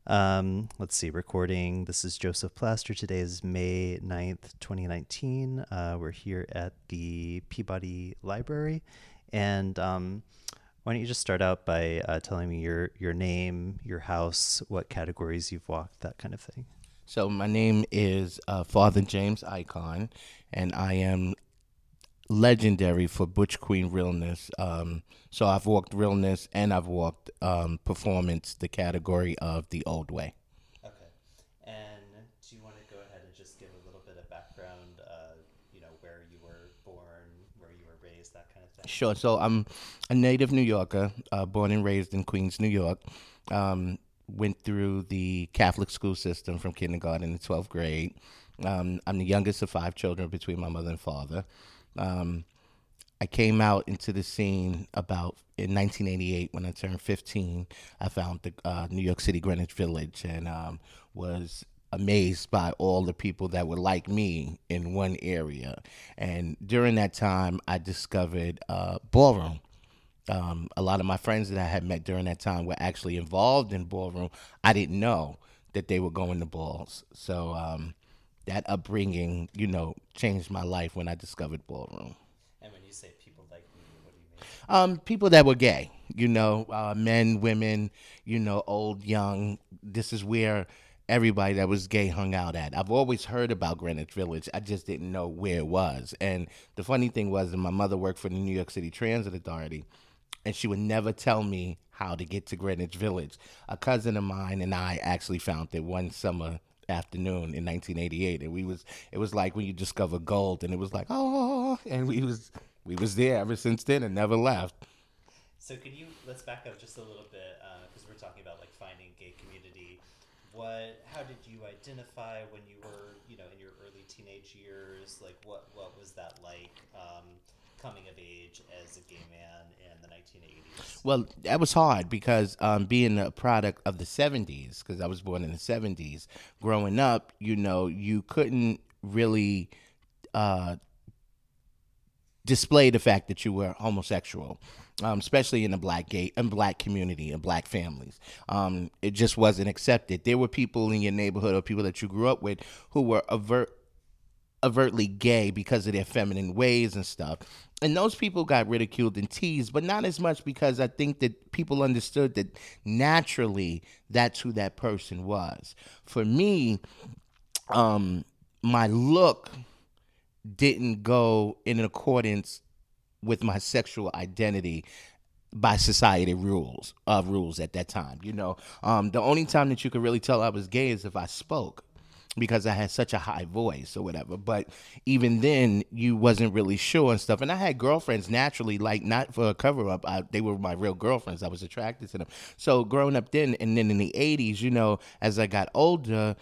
Let's see, recording. This is Joseph Plaster. Today is May 9th, 2019. We're here at the Peabody Library. And why don't you just start out by telling me your name, your house, what categories you've walked, that kind of thing. So my name is Father James Icon, and I am legendary for Butch Queen realness. So I've walked realness and I've walked performance, the category of the old way. Okay. And do you want to go ahead and just give a little bit of background, where you were born, where you were raised, that kind of thing? Sure. So I'm a native New Yorker, born and raised in Queens, New York. Went through the Catholic school system from kindergarten to 12th grade. I'm the youngest of five children between my mother and father. Um, I came out into the scene about in 1988 when I turned 15. I found the New York City Greenwich Village and was amazed by all the people that were like me in one area. And during that time, I discovered ballroom. A lot of my friends that I had met during that time were actually involved in ballroom. I didn't know that they were going to balls. So that upbringing, changed my life when I discovered ballroom. And when you say people like me, what do you mean? People that were gay, men, women, old, young. This is where everybody that was gay hung out at. I've always heard about Greenwich Village. I just didn't know where it was. And the funny thing was that my mother worked for the New York City Transit Authority, and she would never tell me how to get to Greenwich Village. A cousin of mine and I actually found it one summer afternoon in 1988, and it was like when you discover gold, and it was like, oh, and we was there ever since then and never left. So could you let's back up just a little bit because we're talking about like finding gay community. How did you identify when you were, in your early teenage years? Like, what was that like, coming of age as a gay man in the 1980s? Well, that was hard because being a product of the 70s, because I was born in the 70s, growing up, you couldn't really uh, display the fact that you were homosexual, especially in the black community and black families. It just wasn't accepted. There were people in your neighborhood or people that you grew up with who were overtly gay because of their feminine ways and stuff. And those people got ridiculed and teased, but not as much because I think that people understood that naturally that's who that person was. For me, my look didn't go in accordance with my sexual identity by society rules at that time. The only time that you could really tell I was gay is if I spoke because I had such a high voice or whatever. But even then, you wasn't really sure and stuff. And I had girlfriends naturally, like not for a cover up. They were my real girlfriends. I was attracted to them. So growing up then, and then in the '80s, as I got older,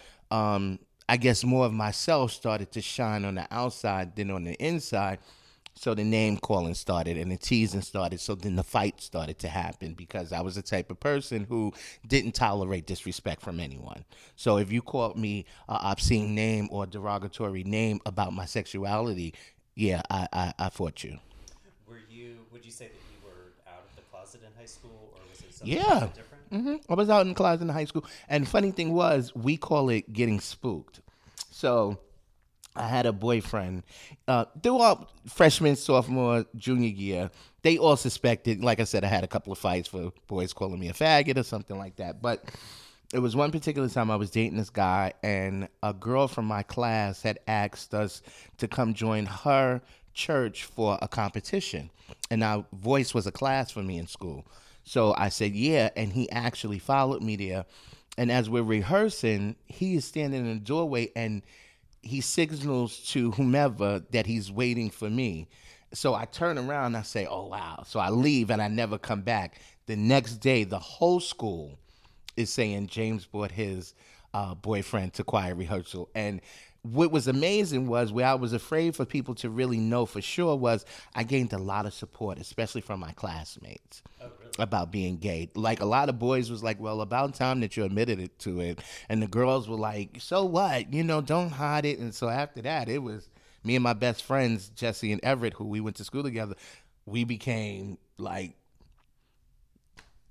I guess more of myself started to shine on the outside than on the inside. So the name calling started and the teasing started. So then the fight started to happen because I was the type of person who didn't tolerate disrespect from anyone. So if you called me an obscene name or derogatory name about my sexuality, yeah, I fought you. Would you say that you were out of the closet in high school, or was it something a little Yeah. bit different? I was out in the closet in high school. And funny thing was, we call it getting spooked. So I had a boyfriend throughout freshman, sophomore, junior year. They all suspected, like I said, I had a couple of fights for boys calling me a faggot or something like that. But it was one particular time I was dating this guy, and a girl from my class had asked us to come join her church for a competition. And now voice was a class for me in school. So I said, yeah. And he actually followed me there. And as we're rehearsing, he is standing in the doorway and he signals to whomever that he's waiting for me. So I turn around and I say, oh, wow. So I leave and I never come back. The next day, the whole school is saying James brought his boyfriend to choir rehearsal. And what was amazing was where I was afraid for people to really know for sure was I gained a lot of support, especially from my classmates Oh, really? about being gay. Like a lot of boys was like, well, about time that you admitted it to it. And the girls were like, so what? Don't hide it. And so after that, it was me and my best friends, Jesse and Everett, who we went to school together. We became like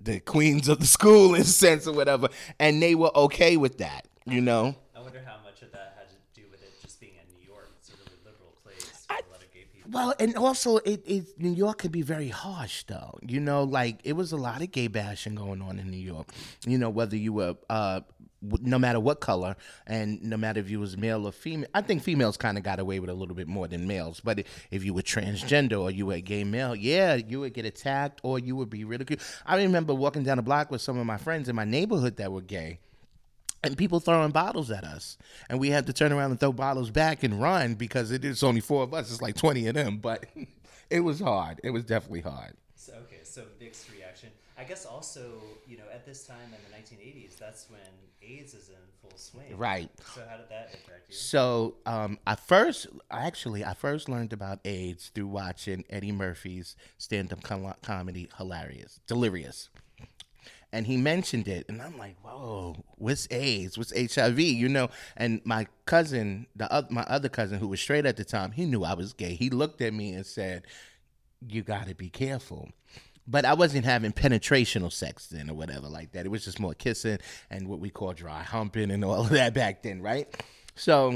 the queens of the school in a sense or whatever, and they were okay with that, you know. I wonder how much of that had to do with it just being in New York. It's a really liberal place for a lot of gay people. Well, and also New York could be very harsh though. You know, like it was a lot of gay bashing going on in New York. You know, whether you were no matter what color and no matter if you was male or female. I think females kind of got away with a little bit more than males. But if you were transgender or you were a gay male, yeah, you would get attacked or you would be ridiculed. I remember walking down the block with some of my friends in my neighborhood that were gay. And people throwing bottles at us. And we had to turn around and throw bottles back and run because it's only 4 of us. It's like 20 of them. But it was hard. It was definitely hard. So, okay, so mixed reaction. I guess also, at this time in the 1980s, that's when AIDS is in full swing. Right. So how did that impact you? So I first learned about AIDS through watching Eddie Murphy's stand-up comedy, Delirious. And he mentioned it, and I'm like, whoa, what's AIDS? What's HIV? And my cousin, my other cousin, who was straight at the time, he knew I was gay. He looked at me and said, you got to be careful. But I wasn't having penetrational sex then or whatever like that. It was just more kissing and what we call dry humping and all of that back then, right? So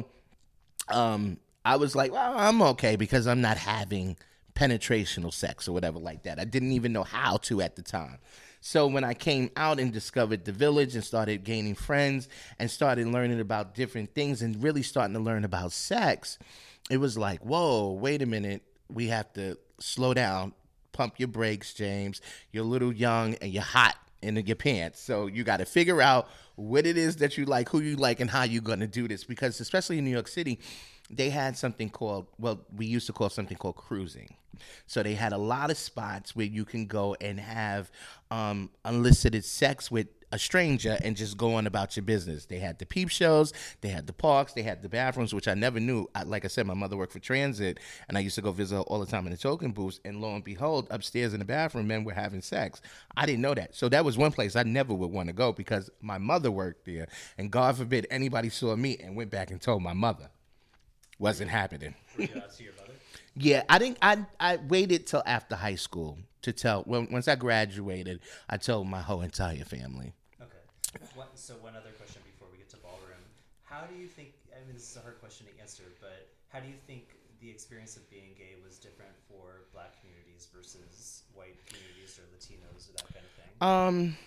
I was like, well, I'm okay because I'm not having penetrational sex or whatever like that. I didn't even know how to at the time. So when I came out and discovered the village and started gaining friends and started learning about different things and really starting to learn about sex, it was like, whoa, wait a minute. We have to slow down, pump your brakes, James. You're a little young and you're hot in your pants. So you got to figure out what it is that you like, who you like, and how you're going to do this. Because especially in New York City, they had something called, we used to call something called cruising. So they had a lot of spots where you can go and have unsolicited sex with a stranger and just go on about your business. They had the peep shows, they had the parks, they had the bathrooms, which I never knew. Like I said, my mother worked for transit, and I used to go visit her all the time in the token booths, and lo and behold, upstairs in the bathroom, men were having sex. I didn't know that. So that was one place I never would want to go because my mother worked there, and God forbid anybody saw me and went back and told my mother. Wasn't happening. Were you out to your mother? Yeah, I waited till after high school to tell. Once I graduated, I told my whole entire family. Okay. So one other question before we get to ballroom. How do you think, this is a hard question to answer, but how do you think the experience of being gay was different for black communities versus white communities or Latinos or that kind of thing?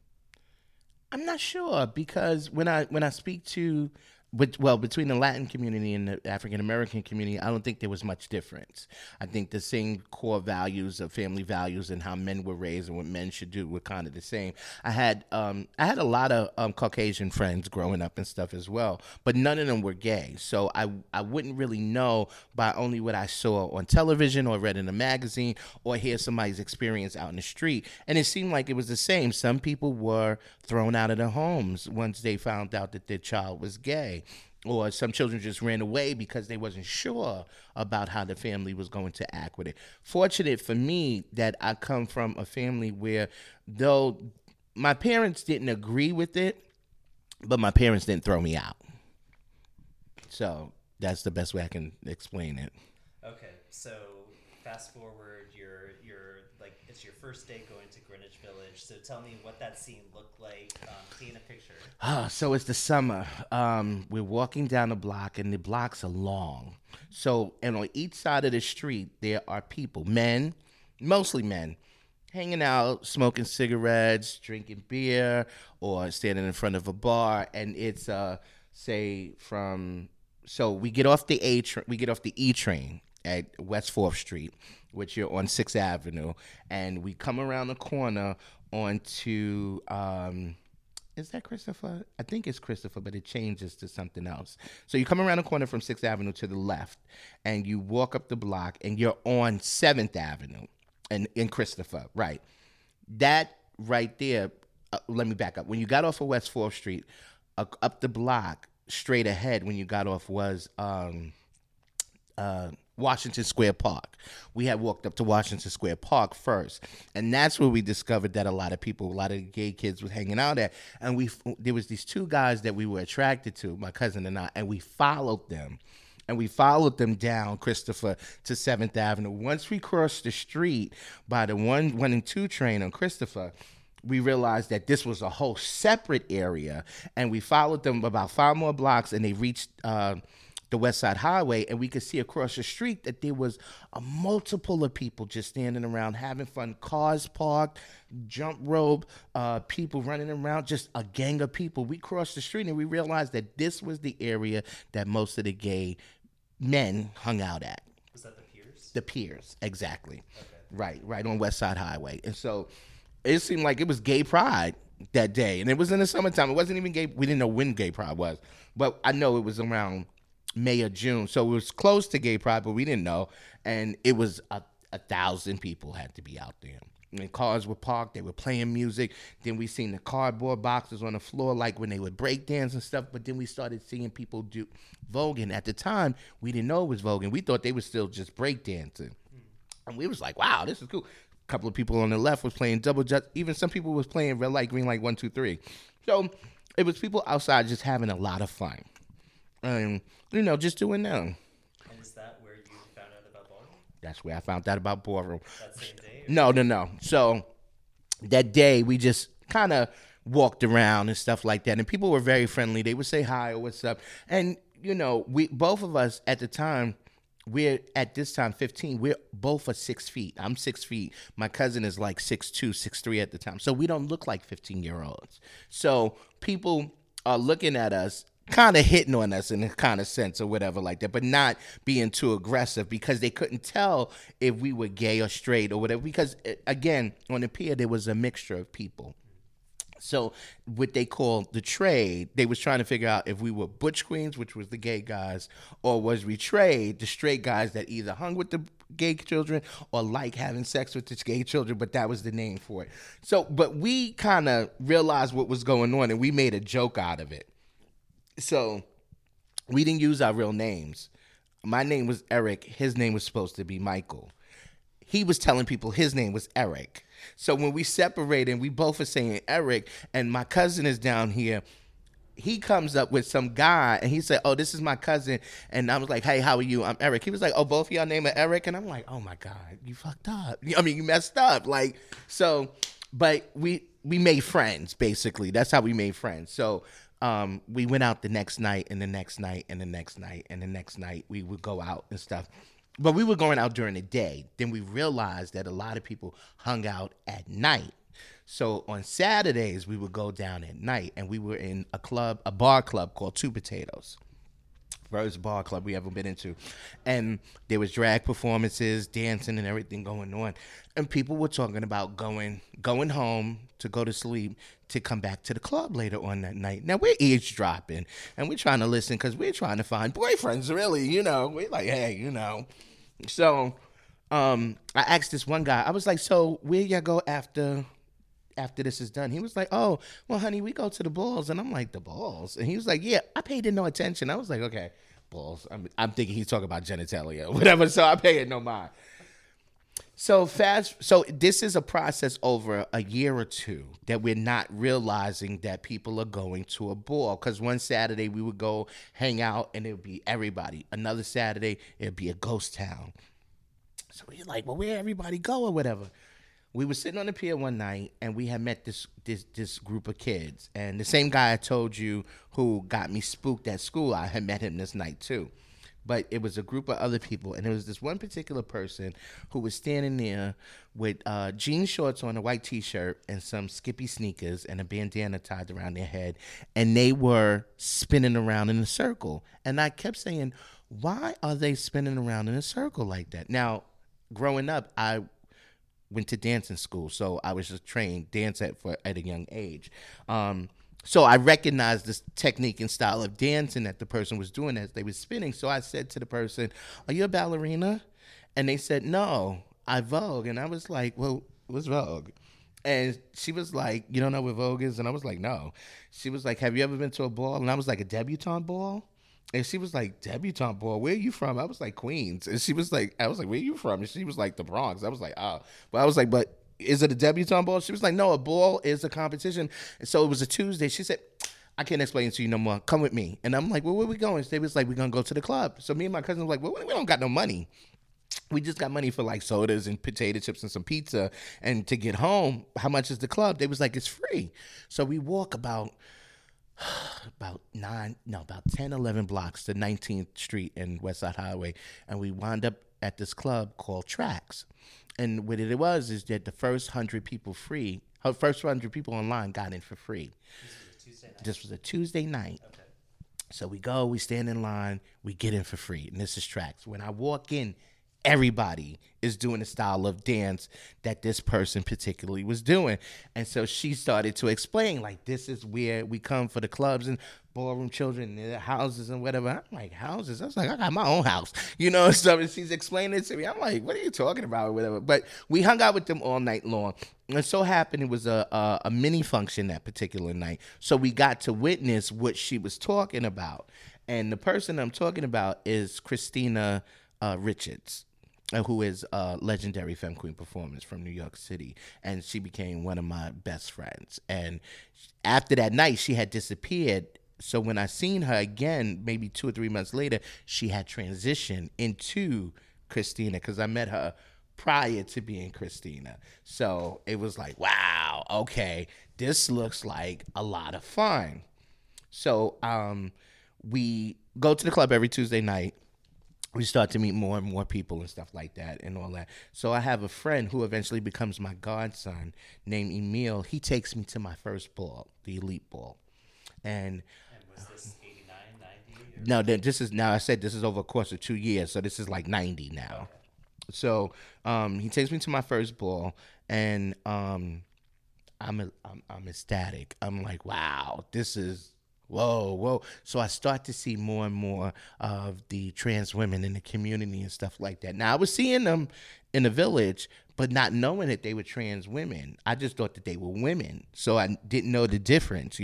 I'm not sure because when I speak to between the Latin community and the African American community, I don't think there was much difference. I think the same core values of family values and how men were raised and what men should do were kind of the same. I had a lot of Caucasian friends growing up and stuff as well, but none of them were gay. So I wouldn't really know by only what I saw on television or read in a magazine or hear somebody's experience out in the street. And it seemed like it was the same. Some people were thrown out of their homes once they found out that their child was gay. Or some children just ran away because they wasn't sure about how the family was going to act with it. Fortunate for me that I come from a family where, though my parents didn't agree with it, but my parents didn't throw me out. So that's the best way I can explain it. Okay, so fast forward, you're like, it's your first day going to Greenwich Village. So tell me what that scene looked like. Paint a picture. So it's the summer. We're walking down the block, and the blocks are long. So, and on each side of the street, there are people, men, mostly men, hanging out, smoking cigarettes, drinking beer, or standing in front of a bar. And it's, so we get off the E train at West 4th Street, which you're on 6th Avenue, and we come around the corner onto, is that Christopher? I think it's Christopher, but it changes to something else. So you come around the corner from 6th Avenue to the left, and you walk up the block, and you're on 7th Avenue in Christopher, right? That right there, let me back up. When you got off of West 4th Street, up the block, straight ahead when you got off was Washington Square Park. We had walked up to Washington Square Park first, and that's where we discovered that a lot of gay kids was hanging out at. And there was these two guys that we were attracted to, my cousin and I, and we followed them. And we followed them down Christopher to 7th Avenue. Once we crossed the street by the 1 and 2 train on Christopher, we realized that this was a whole separate area, and we followed them about 5 more blocks, and they reached the West Side Highway, and we could see across the street that there was a multiple of people just standing around having fun, cars parked, jump rope, people running around, just a gang of people. We crossed the street, and we realized that this was the area that most of the gay men hung out at. Was that the Piers? The Piers, exactly. Okay. Right on West Side Highway. And so it seemed like it was gay pride that day, and it was in the summertime. It wasn't even gay. We didn't know when gay pride was, but I know it was around May or June, so it was close to gay pride, but we didn't know. And it was 1,000 people had to be out there. And cars were parked, they were playing music. Then we seen the cardboard boxes on the floor, like when they would break dance and stuff. But then we started seeing people do voguing. At the time, we didn't know it was voguing. We thought they were still just break dancing. And we was like, wow, this is cool. A couple of people on the left was playing double jump. Even some people was playing red light, green light, 1, 2, 3. So it was people outside just having a lot of fun. Just doing them. And is that where you found out about ballroom? That's where I found out about ballroom. That same day? No. So that day we just kind of walked around and stuff like that, and people were very friendly. They would say hi or what's up. And we both of us at the time, we're at this time 15. We're both 6 feet. I'm 6 feet. My cousin is like 6'2", 6'3" at the time. So we don't look like 15-year-olds. So people are looking at us, kind of hitting on us in a kind of sense or whatever like that, but not being too aggressive, because they couldn't tell if we were gay or straight or whatever, because again, on the pier there was a mixture of people. So what they call the trade, they was trying to figure out if we were butch queens, which was the gay guys, or was we trade, the straight guys that either hung with the gay children or like having sex with the gay children, but that was the name for it. So, but we kind of realized what was going on, and we made a joke out of it. So we didn't use our real names. My name was Eric. His name was supposed to be Michael. He was telling people his name was Eric. So when we separated, we both were saying Eric, and my cousin is down here. He comes up with some guy, and he said, oh, this is my cousin. And I was like, hey, how are you? I'm Eric. He was like, oh, both of y'all name are Eric? And I'm like, oh, my God, you fucked up. I mean, you messed up. Like, so, but we made friends, basically. That's how we made friends. So we went out the next night, and the next night, and the next night, and the next night. We would go out and stuff. But we were going out during the day. Then we realized that a lot of people hung out at night. So on Saturdays, we would go down at night, and we were in a bar club called Two Potatoes. First bar club we ever been into. And there was drag performances, dancing, and everything going on. And people were talking about going home to go to sleep to come back to the club later on that night. Now, we're eavesdropping, and we're trying to listen because we're trying to find boyfriends, really, We're like, hey, So I asked this one guy, I was like, so where y'all go after this is done? He was like, oh, well, honey, we go to the balls. And I'm like, the balls? And he was like, yeah, I paid it no attention. I was like, okay, balls. I'm thinking he's talking about genitalia or whatever, so I pay it no mind. So this is a process over a year or two that we're not realizing that people are going to a ball. Because one Saturday we would go hang out and it would be everybody. Another Saturday it would be a ghost town. So we're like, well, where everybody go or whatever. We were sitting on the pier one night, and we had met this group of kids. And the same guy I told you who got me spooked at school, I had met him this night too. But it was a group of other people, and there was this one particular person who was standing there with jean shorts on, a white T-shirt, and some Skippy sneakers, and a bandana tied around their head, and they were spinning around in a circle. And I kept saying, why are they spinning around in a circle like that? Now, growing up, I went to dancing school, so I was just trained dance at a young age. So I recognized this technique and style of dancing that the person was doing as they were spinning. So I said to the person, are you a ballerina? And they said, no, I Vogue. And I was like, well, what's Vogue? And she was like, you don't know what Vogue is? And I was like, no. She was like, have you ever been to a ball? And I was like, a debutante ball? And she was like, debutante ball, where are you from? I was like, Queens. And I was like, where are you from? And she was like, the Bronx. I was like, oh. But I was like, but is it a debutante ball? She was like, no, a ball is a competition. And so it was a Tuesday. She said, I can't explain it to you no more. Come with me. And I'm like, well, where we going? They was like, we're going to go to the club. So me and my cousin were like, well, we don't got no money. we just got money for like sodas and potato chips and some pizza. And to get home, how much is the club? They was like, it's free. So we walk about 10, 11 blocks to 19th Street and West Side Highway. And we wound up at this club called Tracks. And what it was is that the first 100 people online got in for free. This was a Tuesday night. Okay. So we stand in line, we get in for free. And this is Tracks. When I walk in, everybody is doing the style of dance that this person particularly was doing. And so she started to explain, like, this is where we come for the clubs and ballroom children, their houses and whatever. I'm like, houses? I was like, I got my own house, so she's explaining it to me. I'm like, what are you talking about or whatever? But we hung out with them all night long. And so happened it was a mini function that particular night. So we got to witness what she was talking about. And the person I'm talking about is Christina Richards, who is a legendary femme queen performance from New York City. And she became one of my best friends. And after that night, she had disappeared. So when I seen her again, maybe 2 or 3 months later, she had transitioned into Christina, because I met her prior to being Christina. So it was like, wow, okay, this looks like a lot of fun. So we go to the club every Tuesday night. We start to meet more and more people and stuff like that and all that. So I have a friend who eventually becomes my godson named Emil. He takes me to my first ball, the Elite Ball. And was this 89, 90? No, this is, now I said this is over a course of 2 years, so this is like 90 now. Okay. So he takes me to my first ball, and I'm ecstatic. I'm like, wow, this is, whoa. So I start to see more and more of the trans women in the community and stuff like that. Now, I was seeing them in the village, but not knowing that they were trans women. I just thought that they were women, so I didn't know the difference,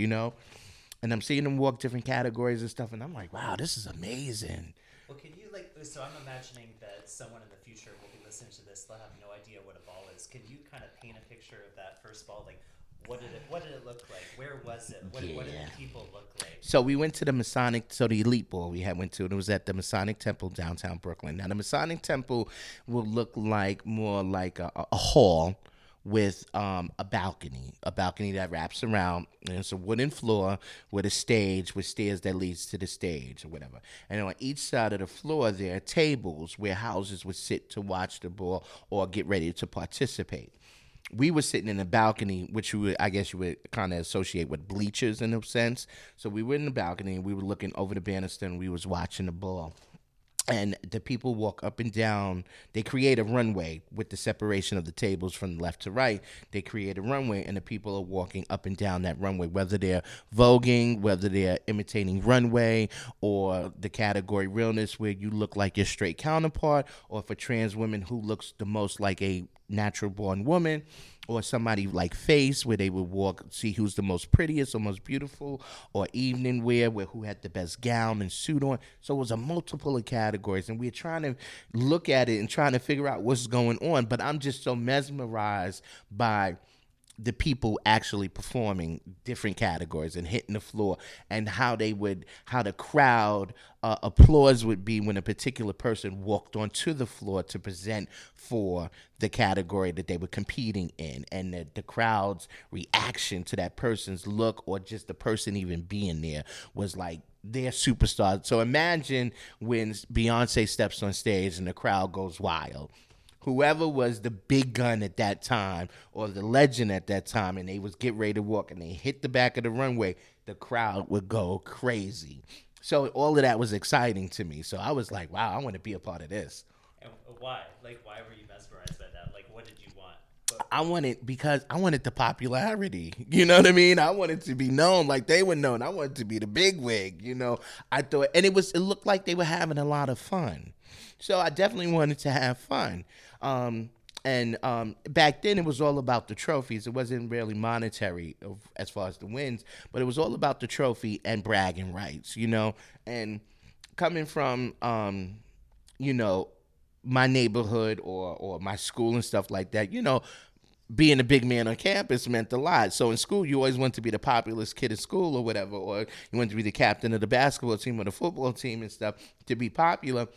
And I'm seeing them walk different categories and stuff, and I'm like, wow, this is amazing. Well, can you, so I'm imagining that someone in the future will be listening to this, they'll have no idea what a ball is. Can you kind of paint a picture of that first ball? Like, what did it look like? Where was it? What did the people look like? So we went to the Elite Ball went to, and it was at the Masonic Temple, downtown Brooklyn. Now, the Masonic Temple will look like more like a hall with a balcony that wraps around, and it's a wooden floor with a stage with stairs that leads to the stage or whatever. And on each side of the floor, there are tables where houses would sit to watch the ball or get ready to participate. We were sitting in the balcony, which I guess you would kind of associate with bleachers in a sense. So we were in the balcony, and we were looking over the banister, and we was watching the ball. And the people walk up and down. They create a runway with the separation of the tables from left to right. They create a runway, and the people are walking up and down that runway, whether they're voguing, whether they're imitating runway, or the category realness where you look like your straight counterpart, or for trans women who looks the most like a natural-born woman, or somebody like Face, where they would walk, see who's the most prettiest or most beautiful, or evening wear, where who had the best gown and suit on. So it was a multiple of categories, and we're trying to look at it and trying to figure out what's going on. But I'm just so mesmerized by the people actually performing different categories and hitting the floor, and how the crowd applause would be when a particular person walked onto the floor to present for the category that they were competing in, and the crowd's reaction to that person's look, or just the person even being there, was like their superstar. So imagine when Beyonce steps on stage and the crowd goes wild. Whoever was the big gun at that time, or the legend at that time, and they was get ready to walk and they hit the back of the runway, the crowd would go crazy. So all of that was exciting to me. So I was like, wow, I want to be a part of this. And why? Like, why were you mesmerized by that? Like, what did you want? Because I wanted the popularity. You know what I mean? I wanted to be known like they were known. I wanted to be the big wig, I thought, and it looked like they were having a lot of fun. So I definitely wanted to have fun. And back then it was all about the trophies. It wasn't really monetary as far as the wins, but it was all about the trophy and bragging rights, and coming from, my neighborhood or my school and stuff like that, being a big man on campus meant a lot. So in school, you always want to be the populous kid at school or whatever, or you want to be the captain of the basketball team or the football team and stuff to be popular.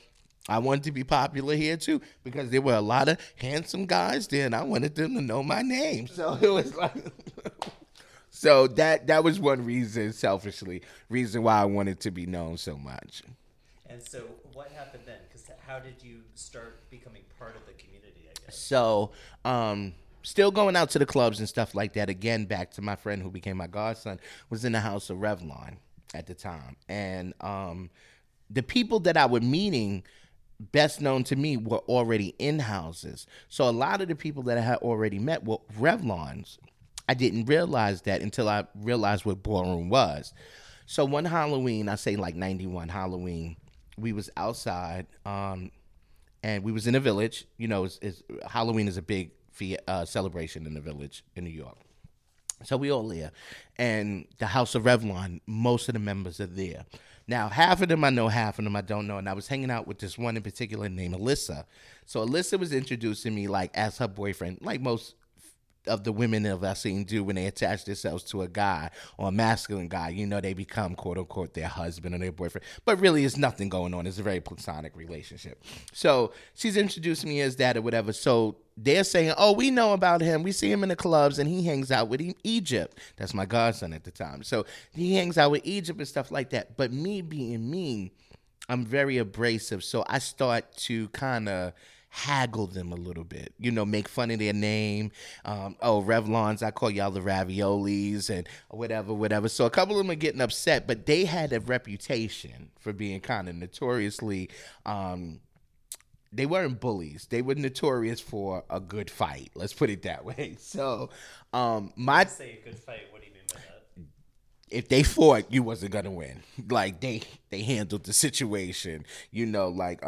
I wanted to be popular here too because there were a lot of handsome guys there, and I wanted them to know my name. So it was like, so that was one reason, selfishly, reason why I wanted to be known so much. And so, what happened then? Because how did you start becoming part of the community? I guess. So, still going out to the clubs and stuff like that. Again, back to my friend who became my godson, was in the House of Revlon at the time, and the people that I was meeting, best known to me, were already in houses. So a lot of the people that I had already met were Revlons. I didn't realize that until I realized what ballroom was. So one Halloween, I say like 91 Halloween, we was outside, and we was in a village. You know, Halloween is a big celebration in the village in New York. So we all there. And the House of Revlon, most of the members are there. Now, half of them I know, half of them I don't know. And I was hanging out with this one in particular named Alyssa. So Alyssa was introducing me like as her boyfriend, like most of the women that I've seen do when they attach themselves to a guy or a masculine guy. You know, they become, quote unquote, their husband or their boyfriend. But really, it's nothing going on. It's a very platonic relationship. So she's introducing me as that or whatever. So they're saying, oh, we know about him. We see him in the clubs, and he hangs out with Egypt. That's my godson at the time. So he hangs out with Egypt and stuff like that. But me being me, I'm very abrasive. So I start to kind of haggle them a little bit, you know, make fun of their name. Oh, Revlons, I call y'all the raviolis and whatever. So a couple of them are getting upset, but they had a reputation for being kind of notoriously, they weren't bullies. They were notorious for a good fight. Let's put it that way. So, Say a good fight. What do you mean by that? If they fought, you wasn't gonna win. Like they handled the situation. You know, like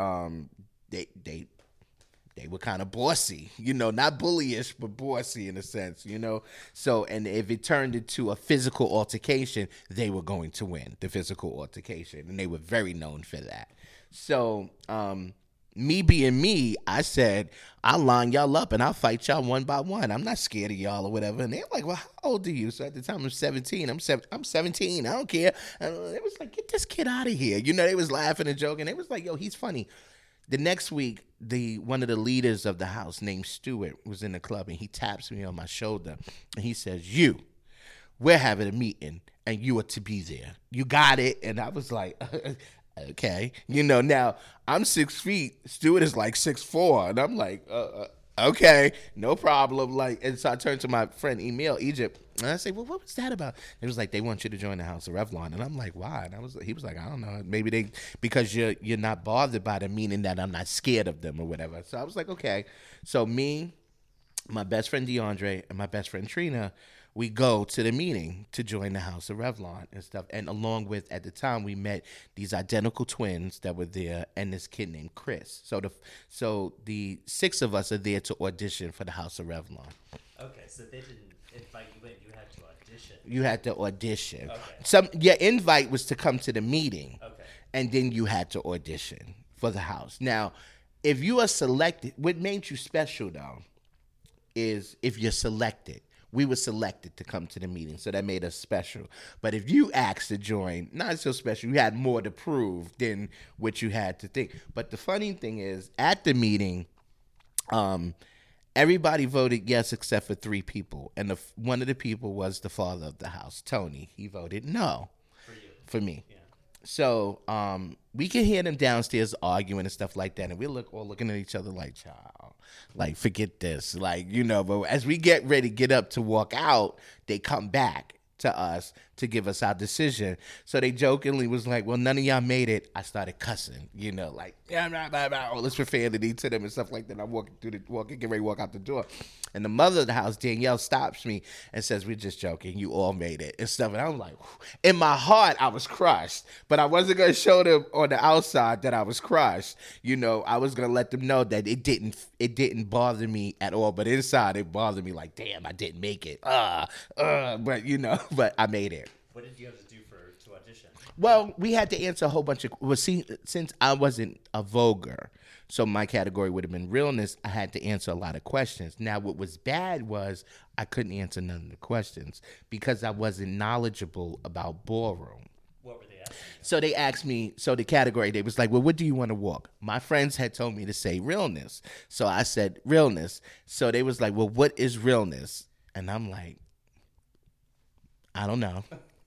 they were kind of bossy, you know, not bullyish, but bossy in a sense, you know. So, and if it turned into a physical altercation, they were going to win the physical altercation, and they were very known for that. So, me being me, I said, I'll line y'all up and I'll fight y'all one by one. I'm not scared of y'all or whatever. And they're like, well, how old are you? So at the time, I'm 17. I'm 17. I don't care. And it was like, get this kid out of here. You know, they was laughing and joking. It was like, yo, he's funny. The next week, one of the leaders of the house named Stewart was in the club, and he taps me on my shoulder, and he says, we're having a meeting, and you are to be there. You got it? And I was like, okay. You know, now, I'm 6 feet. Stewart is like 6'4", and I'm like, okay, no problem. Like, and so I turned to my friend Emil, Egypt, and I say, well, what was that about? It was like, they want you to join the House of Revlon. And I'm like, why? And he was like, I don't know. Maybe because you're not bothered by them, meaning that I'm not scared of them or whatever. So I was like, okay. So me, my best friend DeAndre, and my best friend Trina, we go to the meeting to join the House of Revlon and stuff. And along with, at the time, we met these identical twins that were there and this kid named Chris. So the 6 of us are there to audition for the House of Revlon. Okay, so they didn't invite you in. You had to audition. You had to audition. Okay. Your invite was to come to the meeting. Okay. And then you had to audition for the house. Now, if you are selected, what made you special, though, is if you're selected. We were selected to come to the meeting, so that made us special. But if you asked to join, not so special. You had more to prove than what you had to think. But the funny thing is, at the meeting, everybody voted yes except for 3 people. And one of the people was the father of the house, Tony. He voted no. For you. For me. Yeah. So we can hear them downstairs arguing and stuff like that, and we're all looking at each other like, child, like, forget this. Like, you know, but as we get ready to get up to walk out, they come back to us to give us our decision. So they jokingly was like, well, none of y'all made it. I started cussing, you know, like, all this profanity to them and stuff like that. I'm getting ready to walk out the door. And the mother of the house, Danielle, stops me and says, we're just joking. You all made it and stuff. And I'm like, in my heart, I was crushed. But I wasn't going to show them on the outside that I was crushed. You know, I was going to let them know that it didn't bother me at all. But inside, it bothered me like, damn, I didn't make it. But, you know, but I made it. What did you have to do to audition? Well, we had to answer a whole bunch of. Well, see, since I wasn't a vulgar, so my category would have been realness. I had to answer a lot of questions. Now, what was bad was I couldn't answer none of the questions because I wasn't knowledgeable about ballroom. What were they asking? So they asked me, so the category, they was like, well, what do you want to walk? My friends had told me to say realness. So I said realness. So they was like, well, what is realness? And I'm like, I don't know.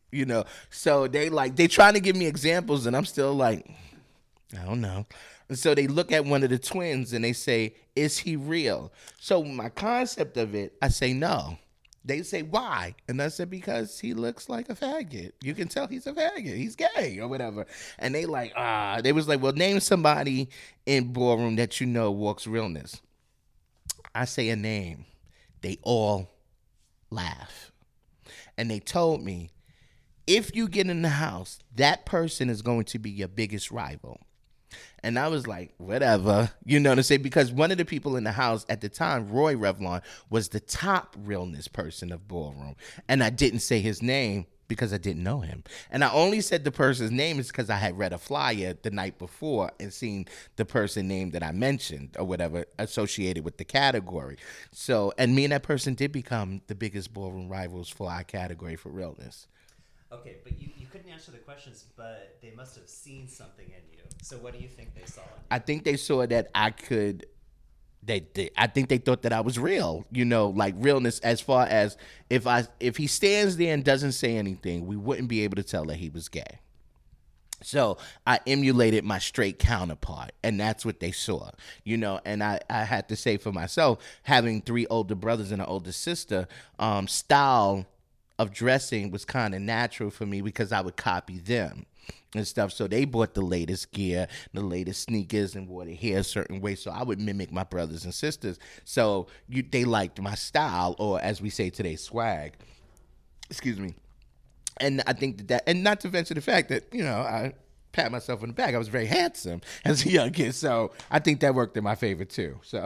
So they trying to give me examples, and I'm still like, I don't know. And so they look at one of the twins and they say, is he real? So my concept of it, I say no. They say, why? And I said, because he looks like a faggot. You can tell he's a faggot. He's gay or whatever. And they they was like, well, name somebody in ballroom that you know walks realness. I say a name. They all laugh. And they told me, if you get in the house, that person is going to be your biggest rival. And I was like, whatever, you know what I'm saying? Because one of the people in the house at the time, Roy Revlon, was the top realness person of ballroom. And I didn't say his name because I didn't know him. And I only said the person's name is because I had read a flyer the night before and seen the person name that I mentioned or whatever associated with the category. So, and me and that person did become the biggest ballroom rivals for our category for realness. Okay, but you couldn't answer the questions, but they must have seen something in you. So what do you think they saw in you? I think they saw that I could. I think they thought that I was real. Like realness. As far as if he stands there and doesn't say anything, we wouldn't be able to tell that he was gay. So I emulated my straight counterpart, and that's what they saw. And I had to say for myself, having 3 older brothers and an older sister, style of dressing was kind of natural for me because I would copy them and stuff. So they bought the latest gear, the latest sneakers, and wore their hair a certain way. So I would mimic my brothers and sisters. So they liked my style, or as we say today, swag. Excuse me. And I think that, and not to venture the fact that, I pat myself on the back. I was very handsome as a young kid. So I think that worked in my favor too. So.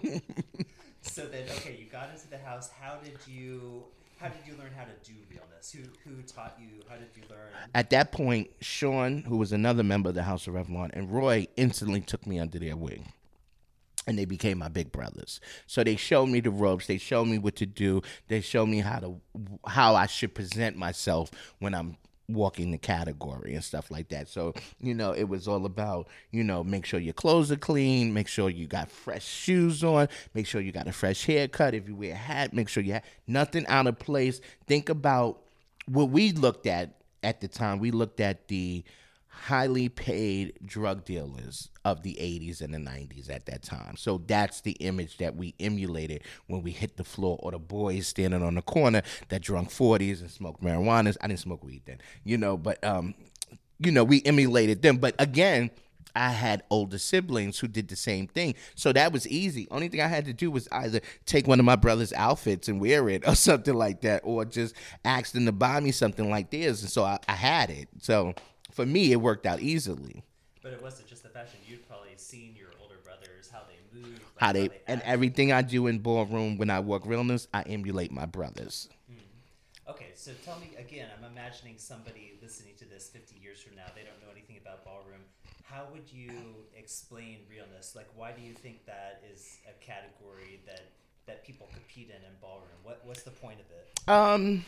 So then, okay, you got into the house. How did you learn how to do realness? Who taught you? How did you learn? At that point, Sean, who was another member of the House of Revlon, and Roy instantly took me under their wing. And they became my big brothers. So they showed me the ropes. They showed me what to do. They showed me how I should present myself when I'm walking the category and stuff like that. So, it was all about, make sure your clothes are clean, make sure you got fresh shoes on, make sure you got a fresh haircut. If you wear a hat, make sure you have nothing out of place. Think about what we looked at the time. We looked at the highly paid drug dealers of the 80s and the 90s at that time. So that's the image that we emulated when we hit the floor, or the boys standing on the corner that drunk 40s and smoked marijuana. I didn't smoke weed then, but we emulated them. But again, I had older siblings who did the same thing. So that was easy. Only thing I had to do was either take one of my brother's outfits and wear it or something like that, or just ask them to buy me something like theirs. And so I had it. So for me, it worked out easily. But it wasn't just the fashion. You'd probably seen your older brothers, how they moved. And everything I do in ballroom when I work realness, I emulate my brothers. Okay, so tell me again, I'm imagining somebody listening to this 50 years from now, they don't know anything about ballroom. How would you explain realness? Like, why do you think that is a category that people compete in ballroom? What's the point of it?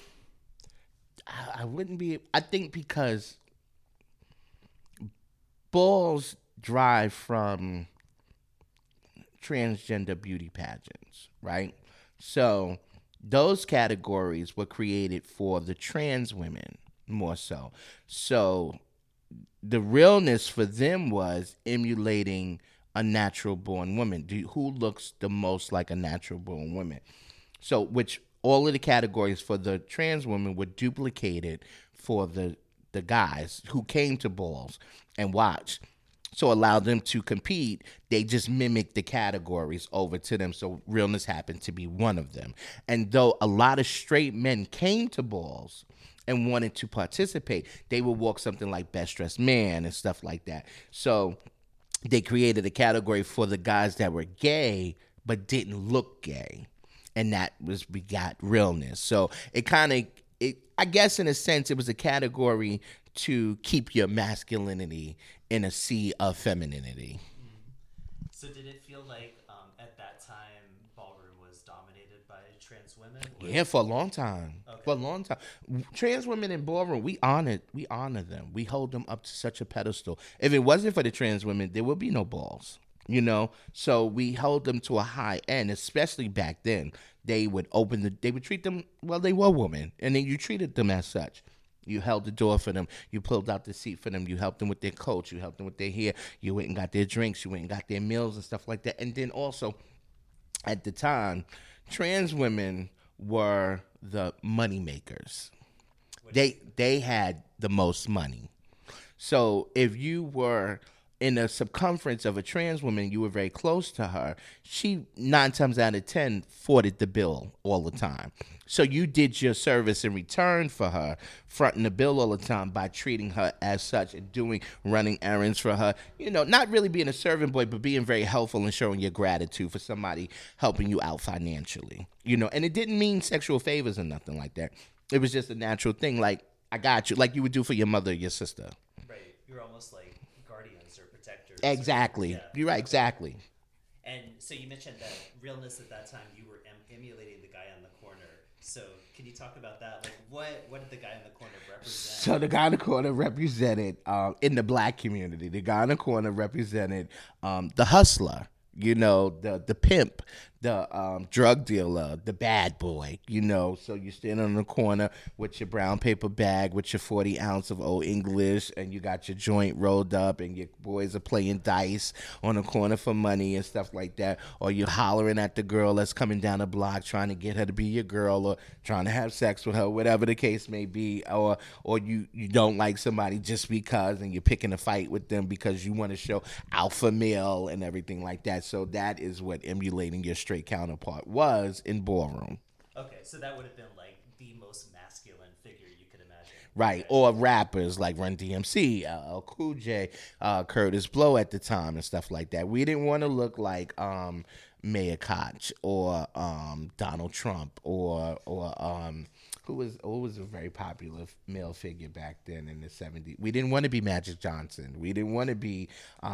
I wouldn't be, I think because balls drive from transgender beauty pageants, right? So those categories were created for the trans women more so. So the realness for them was emulating a natural born woman. Who looks the most like a natural born woman? So which all of the categories for the trans women were duplicated for the guys who came to balls and watched. So allow them to compete. They just mimicked the categories over to them. So realness happened to be one of them. And though a lot of straight men came to balls and wanted to participate, they would walk something like Best Dressed Man and stuff like that. So they created a category for the guys that were gay but didn't look gay. And that was, we got realness. So it kind of, I guess in a sense, it was a category to keep your masculinity in a sea of femininity. So did it feel like at that time ballroom was dominated by trans women? Yeah, for a long time. Okay. For a long time. Trans women in ballroom, we honor them. We hold them up to such a pedestal. If it wasn't for the trans women, there would be no balls. So we hold them to a high end, especially back then. They would treat them, well, they were women, and then you treated them as such. You held the door for them. You pulled out the seat for them. You helped them with their coats. You helped them with their hair. You went and got their drinks. You went and got their meals and stuff like that. And then also, at the time, trans women were the money makers. They had the most money. So if you were in the circumference of a trans woman, you were very close to her, she 9 times out of 10 footed the bill all the time. So you did your service in return for her, fronting the bill all the time by treating her as such and running errands for her. Not really being a servant boy, but being very helpful and showing your gratitude for somebody helping you out financially. And it didn't mean sexual favors or nothing like that. It was just a natural thing, like, I got you, like you would do for your mother or your sister. Right. You're almost like guardians or protectors. Exactly. Yeah. You're right, exactly. And so you mentioned that realness at that time, you were emulating the guy on the corner. So can you talk about that? Like, what did the guy in the corner represent? So the guy in the corner represented, in the black community, the guy in the corner represented the hustler, the pimp, the drug dealer, the bad boy, So you stand on the corner with your brown paper bag with your 40 ounce of Old English, and you got your joint rolled up, and your boys are playing dice on the corner for money and stuff like that. Or you're hollering at the girl that's coming down the block trying to get her to be your girl, or trying to have sex with her, whatever the case may be. Or you don't like somebody just because, and you're picking a fight with them because you want to show alpha male and everything like that. So that is what emulating your straight counterpart was in ballroom. Okay, so that would have been like the most masculine figure you could imagine. Right, or rappers like Run DMC, LL Cool J, Curtis Blow at the time and stuff like that. We didn't want to look like Mayor Koch or Donald Trump or who was a very popular male figure back then in the 70s. We didn't want to be Magic Johnson. We didn't want to be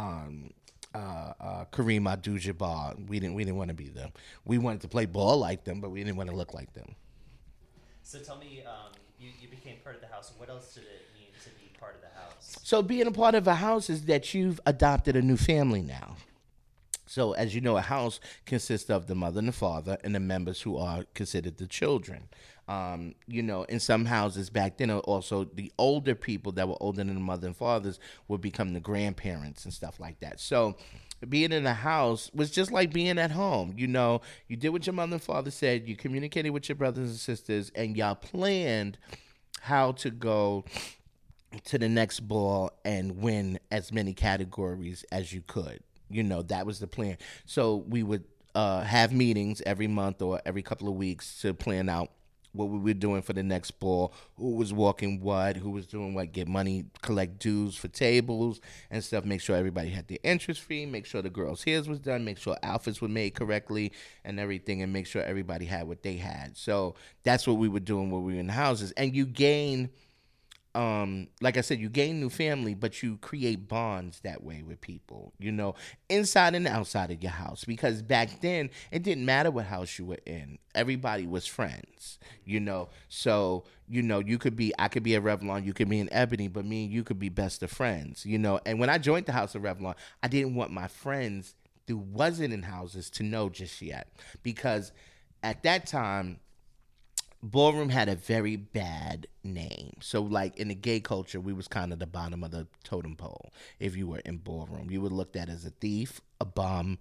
Kareem Abdul-Jabbar. We didn't want to be them. We wanted to play ball like them, but we didn't want to look like them. So tell me, you became part of the house. What else did it mean to be part of the house? So being a part of a house is that you've adopted a new family now. So as you know, a house consists of the mother and the father and the members who are considered the children. In some houses back then, also the older people that were older than the mother and fathers would become the grandparents and stuff like that. So being in a house was just like being at home. You did what your mother and father said. You communicated with your brothers and sisters, and y'all planned how to go to the next ball and win as many categories as you could. That was the plan. So we would have meetings every month or every couple of weeks to plan out what we were doing for the next ball, who was walking what, who was doing what, get money, collect dues for tables and stuff, make sure everybody had their entrance fee, make sure the girls' hairs was done, make sure outfits were made correctly and everything, and make sure everybody had what they had. So that's what we were doing when we were in the houses. And you gain, like I said, you gain new family, but you create bonds that way with people, inside and outside of your house. Because back then, it didn't matter what house you were in. Everybody was friends, So, I could be a Revlon, you could be an Ebony, but me and you could be best of friends, And when I joined the House of Revlon, I didn't want my friends who wasn't in houses to know just yet. Because at that time, ballroom had a very bad name. So like in the gay culture, we was kind of the bottom of the totem pole. If you were in ballroom, you were looked at as a thief, a bum,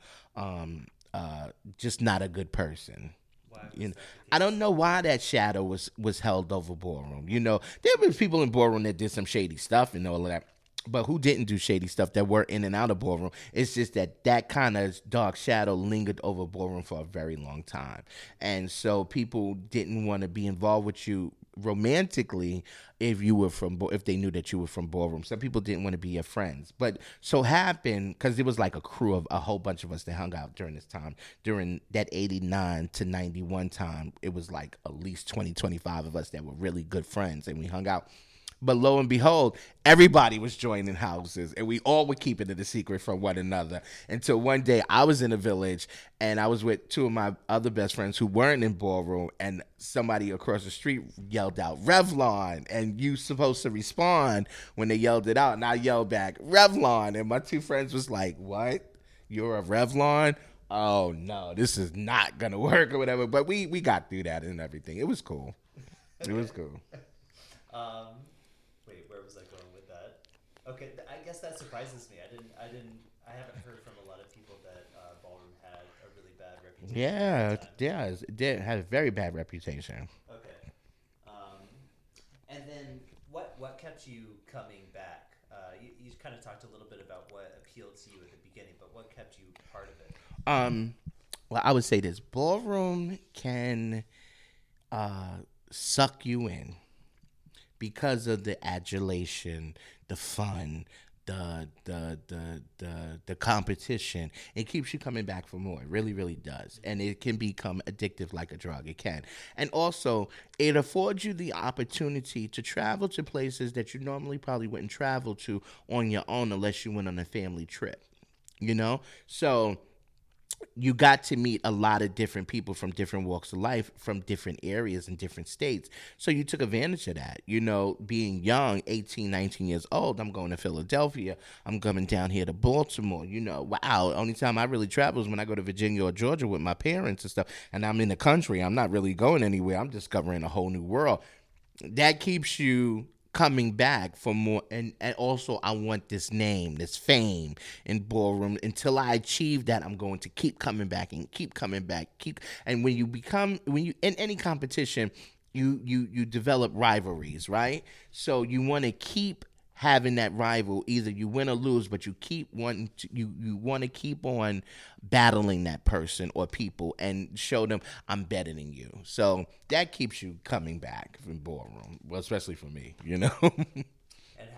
just not a good person. I don't know why that shadow was held over ballroom. There were people in ballroom that did some shady stuff and all of that. But who didn't do shady stuff that were in and out of ballroom? It's just that kind of dark shadow lingered over ballroom for a very long time. And so people didn't want to be involved with you romantically if they knew that you were from ballroom. Some people didn't want to be your friends. But so happened, because it was like a crew of a whole bunch of us that hung out during this time. During that 89 to 91 time, it was like at least 20, 25 of us that were really good friends, and we hung out. But lo and behold, everybody was joining houses, and we all were keeping it a secret from one another. Until one day, I was in a village, and I was with two of my other best friends who weren't in ballroom, and somebody across the street yelled out Revlon, and you supposed to respond when they yelled it out, and I yelled back Revlon, and my two friends was like, "What? You're a Revlon?" Oh no, this is not gonna work or whatever. But we got through that and everything. It was cool. It was cool. Wait, where was I going with that? Okay, I guess that surprises me. I haven't heard from a lot of people that ballroom had a really bad reputation. Yeah, it did had a very bad reputation. Okay. And then what kept you coming back? You kind of talked a little bit about what appealed to you at the beginning, but what kept you part of it? Well, I would say this: ballroom can suck you in because of the adulation, the fun, the competition. It keeps you coming back for more. It really, really does. And it can become addictive like a drug. It can. And also, it affords you the opportunity to travel to places that you normally probably wouldn't travel to on your own unless you went on a family trip. You know? So you got to meet a lot of different people from different walks of life, from different areas and different states. So you took advantage of that. You know, being young, 18, 19 years old, I'm going to Philadelphia. I'm coming down here to Baltimore. You know, wow. Only time I really travel is when I go to Virginia or Georgia with my parents and stuff. And I'm in the country. I'm not really going anywhere. I'm discovering a whole new world. That keeps you coming back for more, and also I want this name, this fame in ballroom. Until I achieve that, I'm going to keep coming back and keep coming back. And when you in any competition, you develop rivalries, right? So you want to keep having that rival. Either you win or lose, but you keep wanting to, you want to keep on battling that person or people and show them I'm better than you. So that keeps you coming back from ballroom. Well, especially for me, you know. And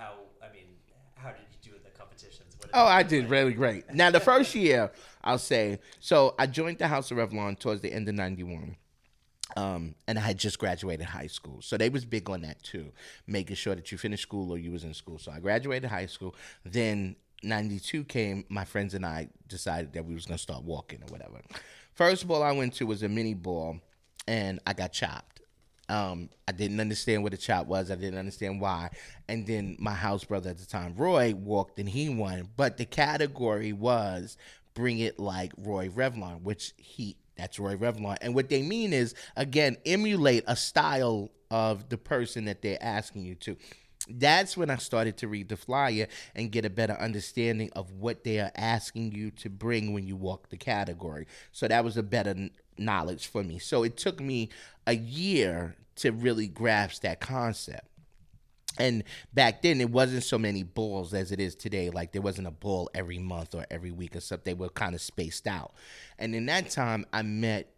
how did you do in the competitions? I did really great. Now the first year, I'll say, so I joined the House of Revlon towards the end of '91. And I had just graduated high school. So they was big on that too, making sure that you finished school or you was in school. So I graduated high school. Then 92 came, my friends and I decided that we was going to start walking or whatever. First ball I went to was a mini ball, and I got chopped. I didn't understand what a chop was. I didn't understand why. And then my house brother at the time, Roy, walked and he won. But the category was Bring It Like Roy Revlon, that's Roy Revlon. And what they mean is, again, emulate a style of the person that they're asking you to. That's when I started to read the flyer and get a better understanding of what they are asking you to bring when you walk the category. So that was a better knowledge for me. So it took me a year to really grasp that concept. And back then, it wasn't so many balls as it is today. Like, there wasn't a ball every month or every week or something. They were kind of spaced out. And in that time, I met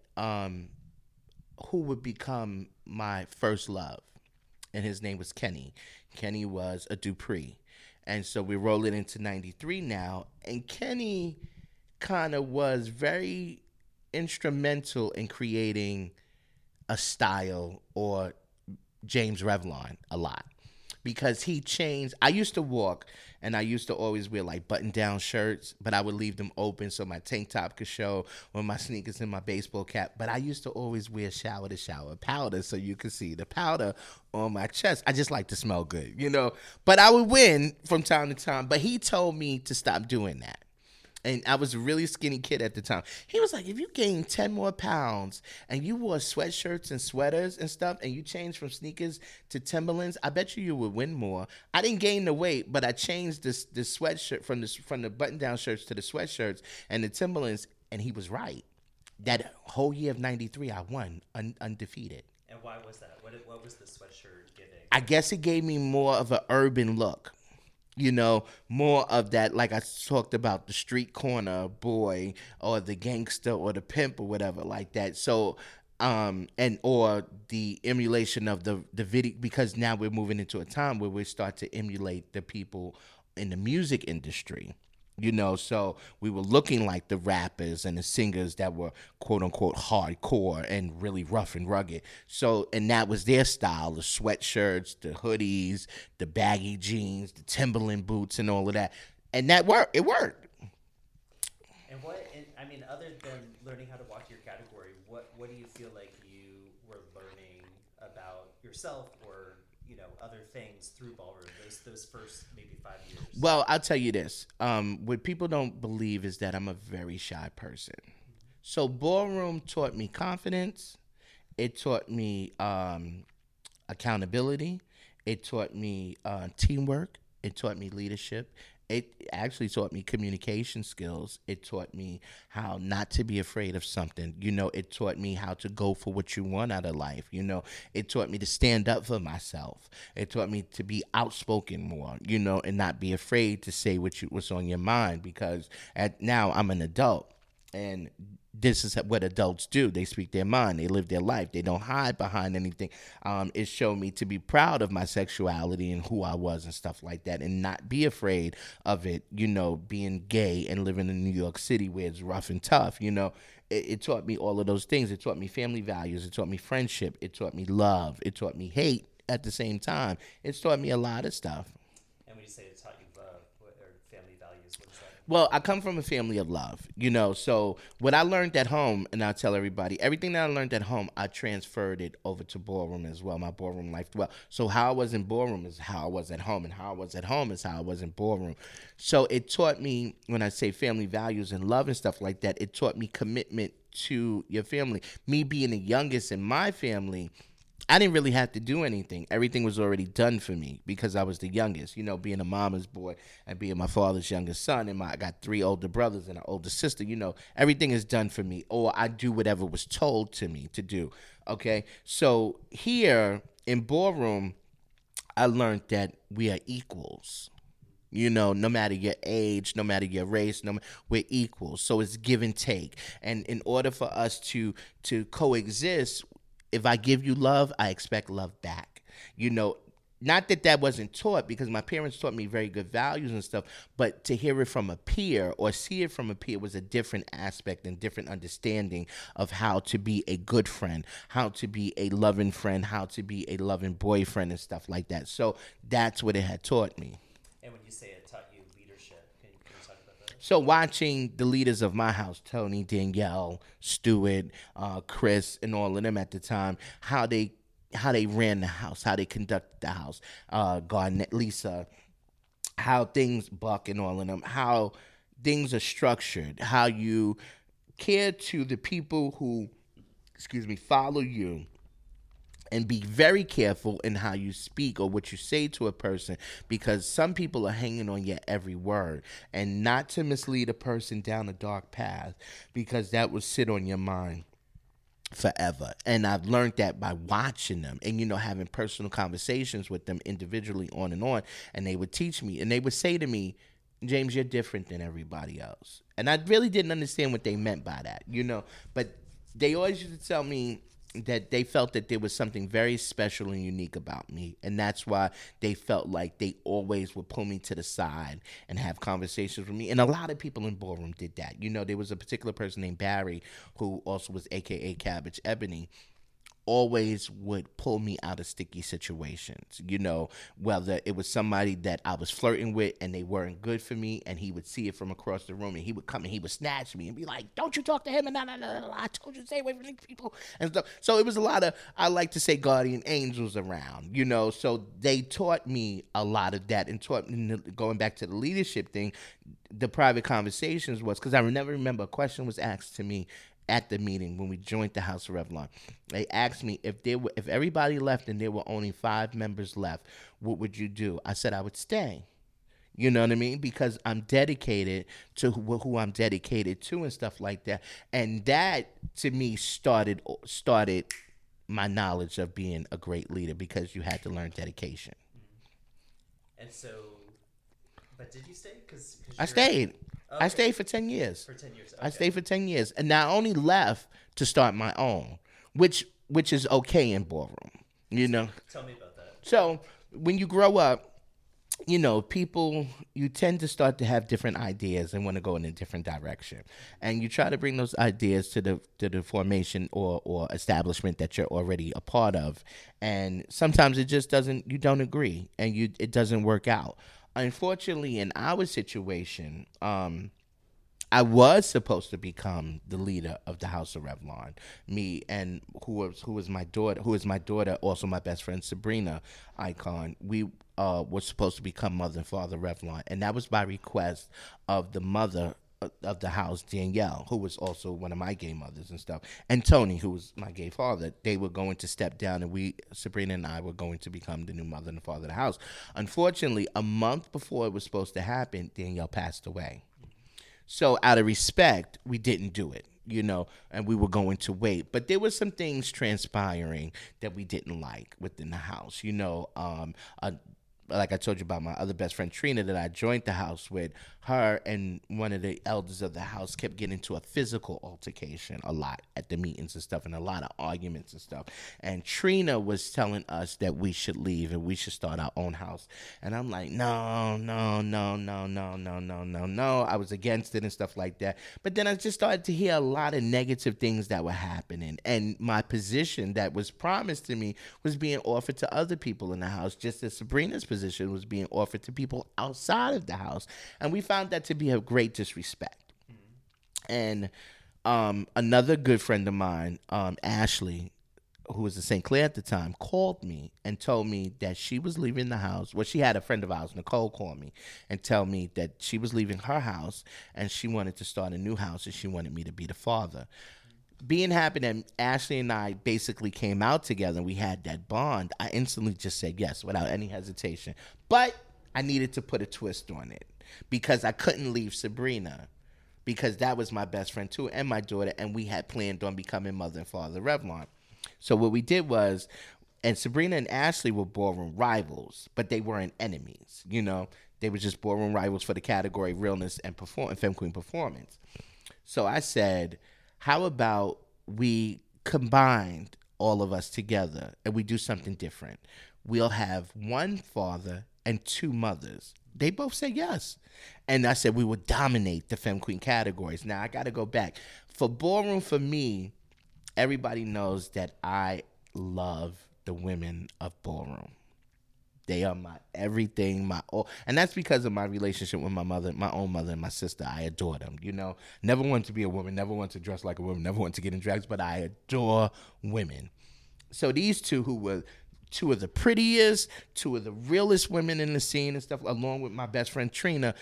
who would become my first love. And his name was Kenny. Kenny was a Dupree. And so we're rolling into 93 now. And Kenny kind of was very instrumental in creating a style, or James Revlon, a lot. Because he changed. I used to walk, and I used to always wear like button-down shirts, but I would leave them open so my tank top could show, or my sneakers and my baseball cap. But I used to always wear shower to shower powder so you could see the powder on my chest. I just like to smell good, you know. But I would win from time to time. But he told me to stop doing that. And I was a really skinny kid at the time. He was like, if you gain 10 more pounds and you wore sweatshirts and sweaters and stuff, and you changed from sneakers to Timberlands, I bet you would win more. I didn't gain the weight, but I changed this sweatshirt from the button-down shirts to the sweatshirts and the Timberlands, and he was right. That whole year of 93, I won undefeated. And why was that? What was the sweatshirt giving? I guess it gave me more of an urban look. You know, more of that, like I talked about, the street corner boy or the gangster or the pimp or whatever like that. So, or the emulation of the video, because now we're moving into a time where we start to emulate the people in the music industry. So we were looking like the rappers and the singers that were quote unquote hardcore and really rough and rugged. So, and that was their style, the sweatshirts, the hoodies, the baggy jeans, the Timberland boots, and all of that. And that worked. It worked. And I mean, other than learning how to walk your category, what do you feel like you were learning about yourself or, other things through ballroom, those first maybe 5 years? Well, I'll tell you this. What people don't believe is that I'm a very shy person. So ballroom taught me confidence. It taught me accountability. It taught me teamwork. It taught me leadership. It actually taught me communication skills. It taught me how not to be afraid of something. It taught me how to go for what you want out of life. It taught me to stand up for myself. It taught me to be outspoken more, and not be afraid to say what's on your mind, because now I'm an adult, and this is what adults do. They speak their mind. They live their life. They don't hide behind anything. It showed me to be proud of my sexuality and who I was and stuff like that, and not be afraid of it, being gay and living in New York City where it's rough and tough. It taught me all of those things. It taught me family values. It taught me friendship. It taught me love. It taught me hate at the same time. It's taught me a lot of stuff. And when you say it taught you love, or family values, what is that? Well, I come from a family of love, so what I learned at home, and I'll tell everybody, everything that I learned at home, I transferred it over to ballroom as well, my ballroom life. Well, so how I was in ballroom is how I was at home, and how I was at home is how I was in ballroom. So it taught me, when I say family values and love and stuff like that, it taught me commitment to your family. Me being the youngest in my family, I didn't really have to do anything. Everything was already done for me because I was the youngest, being a mama's boy and being my father's youngest son. And I got 3 older brothers and an older sister. Everything is done for me, or I do whatever was told to me to do. Okay. So here in ballroom, I learned that we are equals. No matter your age, no matter your race, we're equal. So it's give and take. And in order for us to coexist, if I give you love, I expect love back. Not that wasn't taught, because my parents taught me very good values and stuff, but to hear it from a peer or see it from a peer was a different aspect and different understanding of how to be a good friend, how to be a loving friend, how to be a loving boyfriend and stuff like that. So that's what it had taught me. And when you say it taught you leadership, can you talk about that? So watching the leaders of my house, Tony, Danielle, Stewart, Chris, and all of them at the time, how they ran the house, how they conducted the house, Garnett, Lisa, how things, Buck and all of them, how things are structured, how you care to the people who, follow you, and be very careful in how you speak or what you say to a person, because some people are hanging on your every word, and not to mislead a person down a dark path, because that will sit on your mind forever. And I've learned that by watching them and, having personal conversations with them individually on, and they would teach me, and they would say to me, James, you're different than everybody else. And I really didn't understand what they meant by that, but they always used to tell me that they felt that there was something very special and unique about me, and that's why they felt like they always would pull me to the side and have conversations with me. And a lot of people in ballroom did that. There was a particular person named Barry, who also was AKA Cabbage Ebony, always would pull me out of sticky situations, whether it was somebody that I was flirting with and they weren't good for me, and he would see it from across the room, and he would come and he would snatch me and be like, don't you talk to him, and no, I told you to stay away from these people and stuff. So it was a lot of, I like to say, guardian angels around, so they taught me a lot of that, and taught me, going back to the leadership thing, the private conversations was, because I never remember a question was asked to me at the meeting when we joined the House of Revlon. They asked me if everybody left and there were only 5 members left, what would you do? I said I would stay. You know what I mean? Because I'm dedicated to who I'm dedicated to and stuff like that. And that, to me, started my knowledge of being a great leader, because you had to learn dedication. And so, but did you stay? Cause I stayed. Okay. I stayed for 10 years. For 10 years. Okay. I stayed for 10 years. And I only left to start my own, which is okay in ballroom, Tell me about that. So when you grow up, people, you tend to start to have different ideas and want to go in a different direction, and you try to bring those ideas to the formation or establishment that you're already a part of, and sometimes it just doesn't. You don't agree, and it doesn't work out. Unfortunately, in our situation, I was supposed to become the leader of the House of Revlon. Me and who was my daughter, also my best friend Sabrina Icon. We were supposed to become mother and father Revlon, and that was by request of the mother of the house, Danielle, who was also one of my gay mothers and stuff, and Tony, who was my gay father. They were going to step down, and Sabrina and I were going to become the new mother and father of the house. Unfortunately, a month before it was supposed to happen, Danielle passed away. So out of respect, we didn't do it, and we were going to wait. But there were some things transpiring that we didn't like within the house. Like I told you about my other best friend Trina that I joined the house with. Her and one of the elders of the house kept getting into a physical altercation a lot at the meetings and stuff, and a lot of arguments and stuff. And Trina was telling us that we should leave and we should start our own house. And I'm like, no, no, no, no, no, no, no, no, no. I was against it and stuff like that. But then I just started to hear a lot of negative things that were happening. And my position that was promised to me was being offered to other people in the house, just as Sabrina's position was being offered to people outside of the house. And we found that to be a great disrespect. And another good friend of mine, Ashley, who was in St. Clair at the time, called me and told me that she was leaving the house. Well, she had a friend of ours, Nicole, call me and tell me that she was leaving her house and she wanted to start a new house and she wanted me to be the father. Being happy that Ashley and I basically came out together and we had that bond, I instantly just said yes without any hesitation. But I needed to put a twist on it because I couldn't leave Sabrina, because that was my best friend too and my daughter, and we had planned on becoming mother and father Revlon. So what we did was, and Sabrina and Ashley were ballroom rivals, but they weren't enemies. They were just ballroom rivals for the category realness and femme queen performance. So I said, how about we combined all of us together and we do something different? We'll have one father and two mothers. They both said yes. And I said we would dominate the femme queen categories. Now, I got to go back. For ballroom, for me, everybody knows that I love the women of ballroom. They are my everything, my all. And that's because of my relationship with my mother, my own mother, and my sister. I adore them, Never wanted to be a woman, never wanted to dress like a woman, never wanted to get in drags, but I adore women. So these two, who were two of the prettiest, two of the realest women in the scene and stuff, along with my best friend Trina,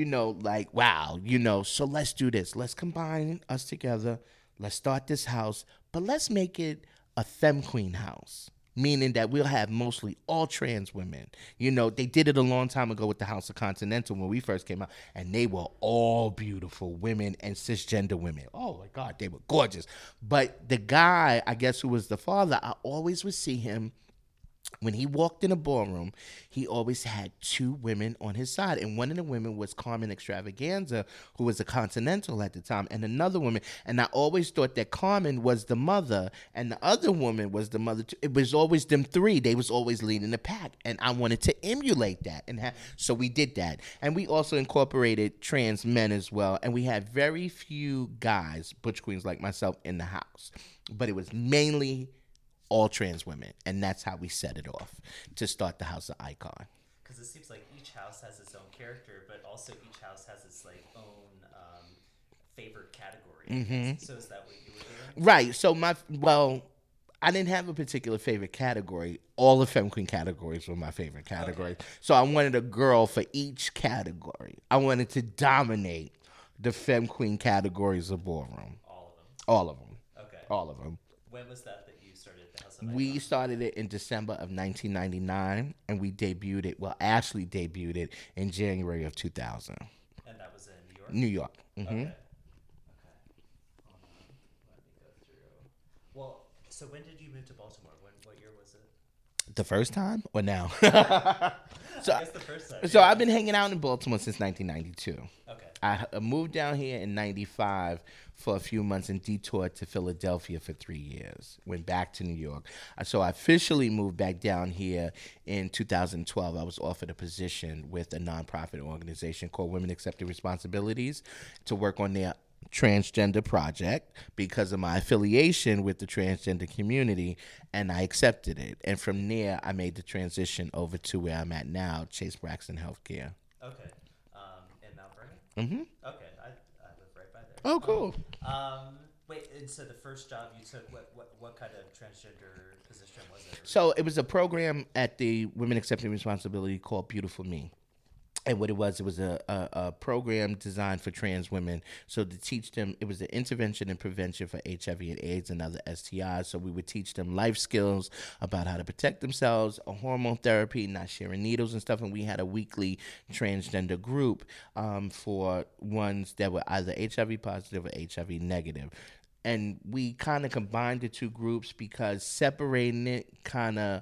wow, so let's do this. Let's combine us together. Let's start this house, but let's make it a femme queen house. Meaning that we'll have mostly all trans women. They did it a long time ago with the House of Continental when we first came out, and they were all beautiful women and cisgender women. Oh my God, they were gorgeous. But the guy, I guess, who was the father, I always would see him. When he walked in a ballroom, he always had two women on his side. And one of the women was Carmen Extravaganza, who was a Continental at the time, and another woman. And I always thought that Carmen was the mother and the other woman was the mother too. It was always them three. They was always leading the pack. And I wanted to emulate that. So we did that. And we also incorporated trans men as well. And we had very few guys, butch queens like myself, in the house. But it was mainly all trans women, and that's how we set it off to start the House of Icon. Because it seems like each house has its own character, but also each house has its own favorite category. Mm-hmm. So is that what you were doing? Right. So I didn't have a particular favorite category. All the femme queen categories were my favorite category. Okay. So I wanted a girl for each category. I wanted to dominate the femme queen categories of ballroom. All of them. All of them. Okay. All of them. When was that you started the House of Icon? We started it in December of 1999, and we debuted it. Well, Ashley debuted it in January of 2000. And that was in New York? New York. Mm-hmm. Okay. Hold on. Let me go through. Well, so when did you move to Baltimore? What year was it? The first time or now? I guess the first time. So I've been hanging out in Baltimore since 1992. Okay. I moved down here in '95 for a few months and detoured to Philadelphia for 3 years. Went back to New York. So I officially moved back down here in 2012. I was offered a position with a nonprofit organization called Women Accepting Responsibilities to work on their transgender project because of my affiliation with the transgender community, and I accepted it. And from there, I made the transition over to where I'm at now, Chase Braxton Healthcare. Okay. In Mount Vernon? Mm-hmm. Okay. I live right by there. Oh, cool. Wait, and so the first job you took, what kind of transgender position was it? So it was a program at the Women Accepting Responsibility called Beautiful Me. And what it was a program designed for trans women. So to teach them, it was an intervention and prevention for HIV and AIDS and other STIs. So we would teach them life skills about how to protect themselves, a hormone therapy, not sharing needles and stuff. And we had a weekly transgender group for ones that were either HIV positive or HIV negative. And we kind of combined the two groups because separating it kind of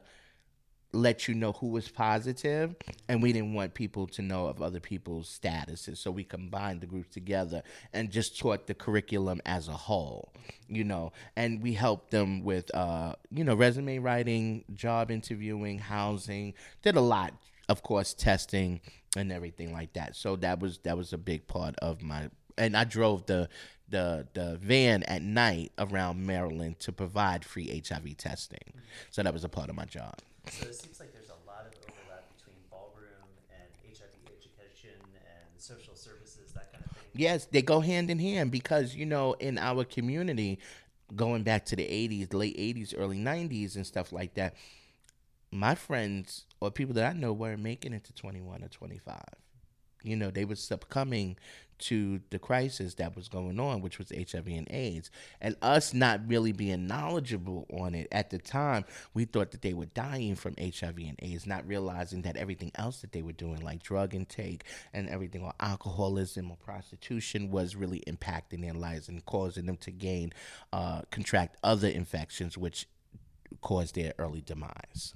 let you know who was positive, and we didn't want people to know of other people's statuses, so we combined the groups together and just taught the curriculum as a whole, and we helped them with resume writing, job interviewing, housing, did a lot, of course, testing and everything like that. So that was a big part of my, and I drove the van at night around Maryland to provide free HIV testing. So that was a part of my job. So it seems like there's a lot of overlap between ballroom and HIV education and social services, that kind of thing. Yes, they go hand in hand because, in our community, going back to the 80s, late 80s, early 90s and stuff like that, my friends or people that I know weren't making it to 21 or 25. They were succumbing to the crisis that was going on, which was HIV and AIDS. And us not really being knowledgeable on it at the time, we thought that they were dying from HIV and AIDS, not realizing that everything else that they were doing, like drug intake and everything, or alcoholism or prostitution, was really impacting their lives and causing them to contract other infections, which caused their early demise.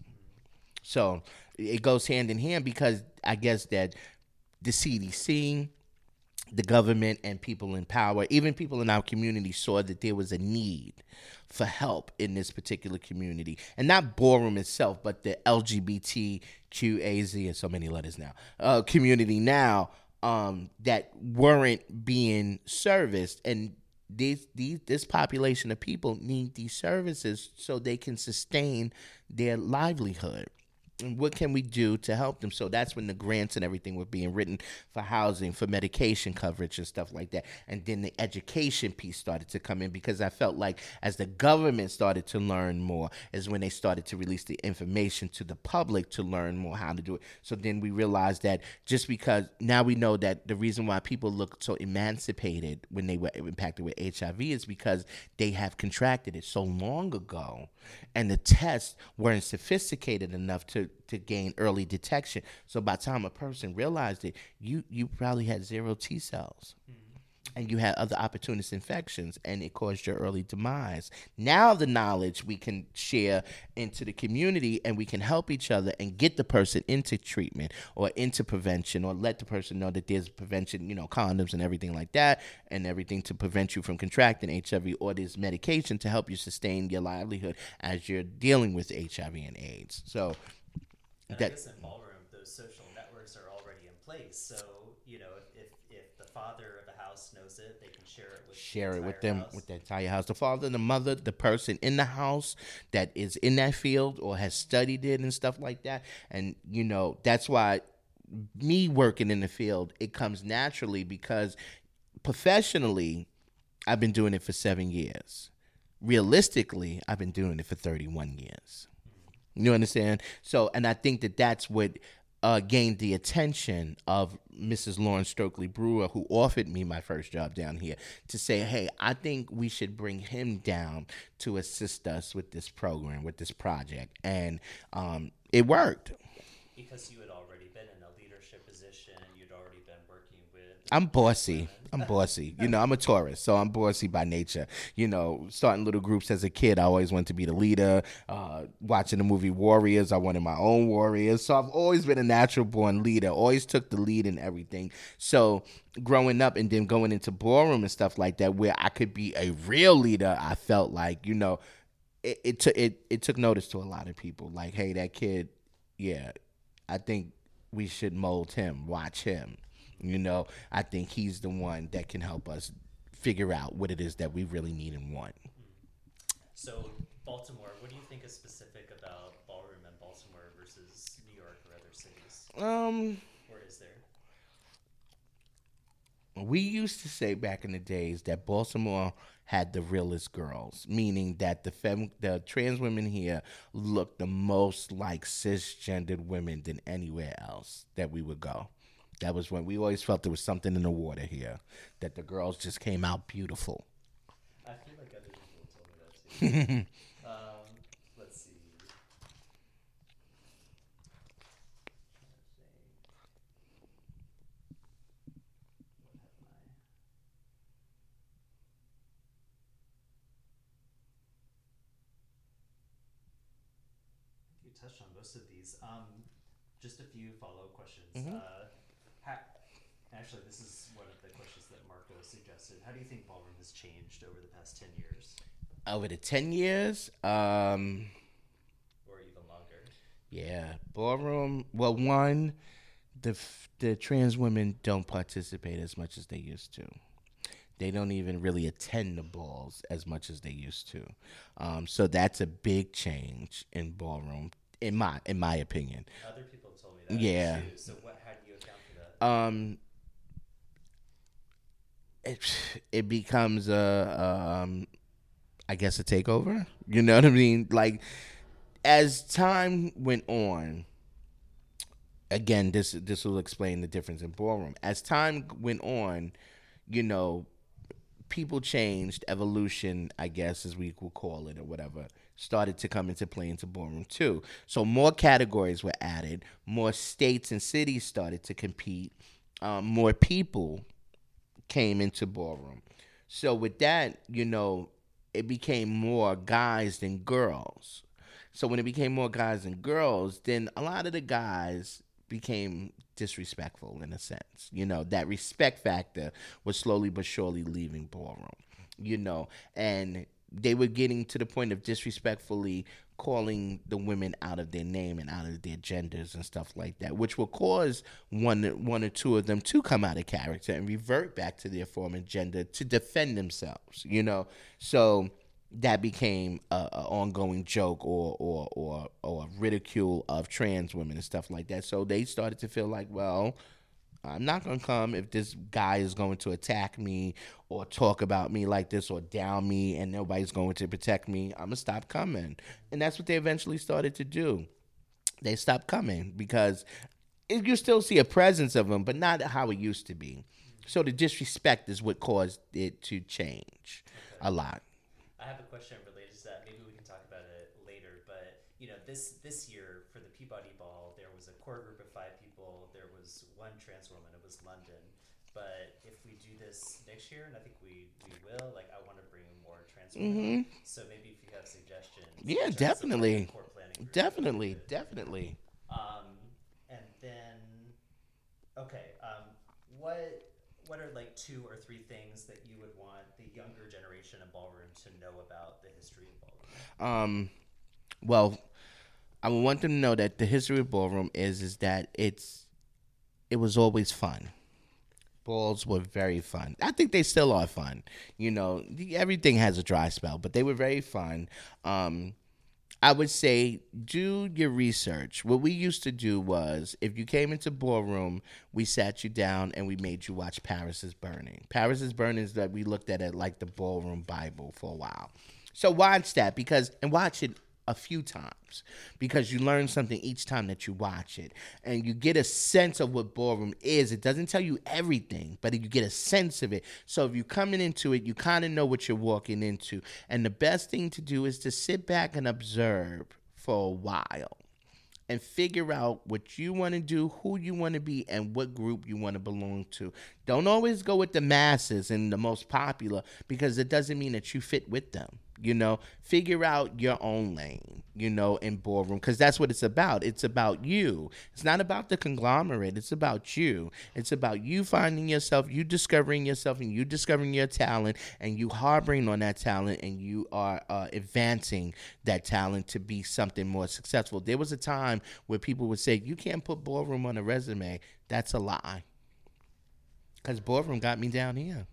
So it goes hand in hand because I guess that the CDC, the government, and people in power, even people in our community, saw that there was a need for help in this particular community. And not ballroom itself, but the LGBTQAZ, and so many letters now, community now, that weren't being serviced. And this population of people need these services so they can sustain their livelihood. And what can we do to help them? So that's when the grants and everything were being written for housing, for medication coverage and stuff like that. And then the education piece started to come in because I felt like as the government started to learn more is when they started to release the information to the public to learn more how to do it. So then we realized that just because now we know that the reason why people look so emancipated when they were impacted with HIV is because they have contracted it so long ago and the tests weren't sophisticated enough to gain early detection. So by the time a person realized it, you probably had 0 T cells. And you had other opportunist infections, and it caused your early demise. Now the knowledge we can share into the community, and we can help each other and get the person into treatment or into prevention, or let the person know that there's prevention, condoms and everything like that, and everything to prevent you from contracting HIV, or there's medication to help you sustain your livelihood as you're dealing with HIV and AIDS. So and I guess in ballroom, those social networks are already in place. So, if the father of the house knows it, they can share it with them, with the entire house. The father, the mother, the person in the house that is in that field or has studied it and stuff like that. And, that's why me working in the field, it comes naturally because professionally, I've been doing it for 7 years. Realistically, I've been doing it for 31 years. You understand? So, and I think that that's what gained the attention of Mrs. Lauren Stokely Brewer, who offered me my first job down here, to say, hey, I think we should bring him down to assist us with this program, with this project. And it worked. Because you had already been in a leadership position, you you'd already been working with I'm bossy. women. I'm bossy. I'm a Taurus, so I'm bossy by nature. Starting little groups as a kid, I always wanted to be the leader. Watching the movie Warriors, I wanted my own warriors. So I've always been a natural born leader. Always took the lead in everything. So growing up and then going into ballroom and stuff like that, where I could be a real leader, I felt like it took notice to a lot of people. Like, hey, that kid, yeah, I think we should mold him, watch him. I think he's the one that can help us figure out what it is that we really need and want. So, Baltimore, what do you think is specific about ballroom in Baltimore versus New York or other cities? Or is there? We used to say back in the days that Baltimore had the realest girls, meaning that the trans women here looked the most like cisgendered women than anywhere else that we would go. That was when we always felt there was something in the water here, that the girls just came out beautiful. I feel like other people told me that too. Let's see. You touched on most of these. Just a few follow-up questions. Actually, this is one of the questions that Marco suggested. How do you think ballroom has changed over the past 10 years? Over the 10 years? Or even longer? Yeah, ballroom. Well, one, the trans women don't participate as much as they used to. They don't even really attend the balls as much as they used to. So that's a big change in ballroom, in my opinion. Other people told me that Yeah. too. So how do you account for that? It becomes I guess a takeover. You know what I mean? Like, as time went on, again, this will explain the difference in ballroom. As time went on, people changed. Evolution, I guess, as we will call it or whatever, started to come into play into ballroom too. So more categories were added. More states and cities started to compete. More people came into ballroom. So with that, it became more guys than girls. So when it became more guys than girls, then a lot of the guys became disrespectful in a sense. That respect factor was slowly but surely leaving ballroom, and they were getting to the point of disrespectfully calling the women out of their name and out of their genders and stuff like that, which will cause one or two of them to come out of character and revert back to their former gender to defend themselves, So that became a ongoing joke or a ridicule of trans women and stuff like that. So they started to feel like, well, I'm not going to come if this guy is going to attack me or talk about me like this or down me and nobody's going to protect me. I'm going to stop coming. And that's what they eventually started to do. They stopped coming because you still see a presence of them, but not how it used to be. So the disrespect is what caused it to change a lot. I have a question related to that. Maybe we can talk about it later. But this year for the Peabody Ball, there was a core group of 5 people. There was one trans woman. It was London. But if we do this next year, and I think we will, like, I want to bring more trans women. So maybe if you have suggestions. Yeah, definitely. Core planning group, definitely. And then, okay, what are like 2 or 3 things that you would want the younger generation in ballroom to know about the history of ballroom? Well, I would want them to know that the history of ballroom is that it was always fun. Balls were very fun. I think they still are fun. Everything has a dry spell, but they were very fun. I would say do your research. What we used to do was, if you came into ballroom, we sat you down and we made you watch Paris is Burning. Paris is Burning is that we looked at it like the ballroom Bible for a while. So watch that and watch it a few times because you learn something each time that you watch it and you get a sense of what ballroom is. It doesn't tell you everything, but you get a sense of it. So if you're coming into it, you kind of know what you're walking into. And the best thing to do is to sit back and observe for a while. and figure out what you want to do, who you want to be, and what group you want to belong to. Don't always go with the masses and the most popular, because it doesn't mean that you fit with them. Figure out your own lane, in ballroom, because that's what it's about. It's about you. It's not about the conglomerate. It's about you. It's about you finding yourself, you discovering yourself, and you discovering your talent, and you harboring on that talent, and you are advancing that talent to be something more successful. There was a time where people would say, you can't put ballroom on a resume. That's a lie. Because ballroom got me down here.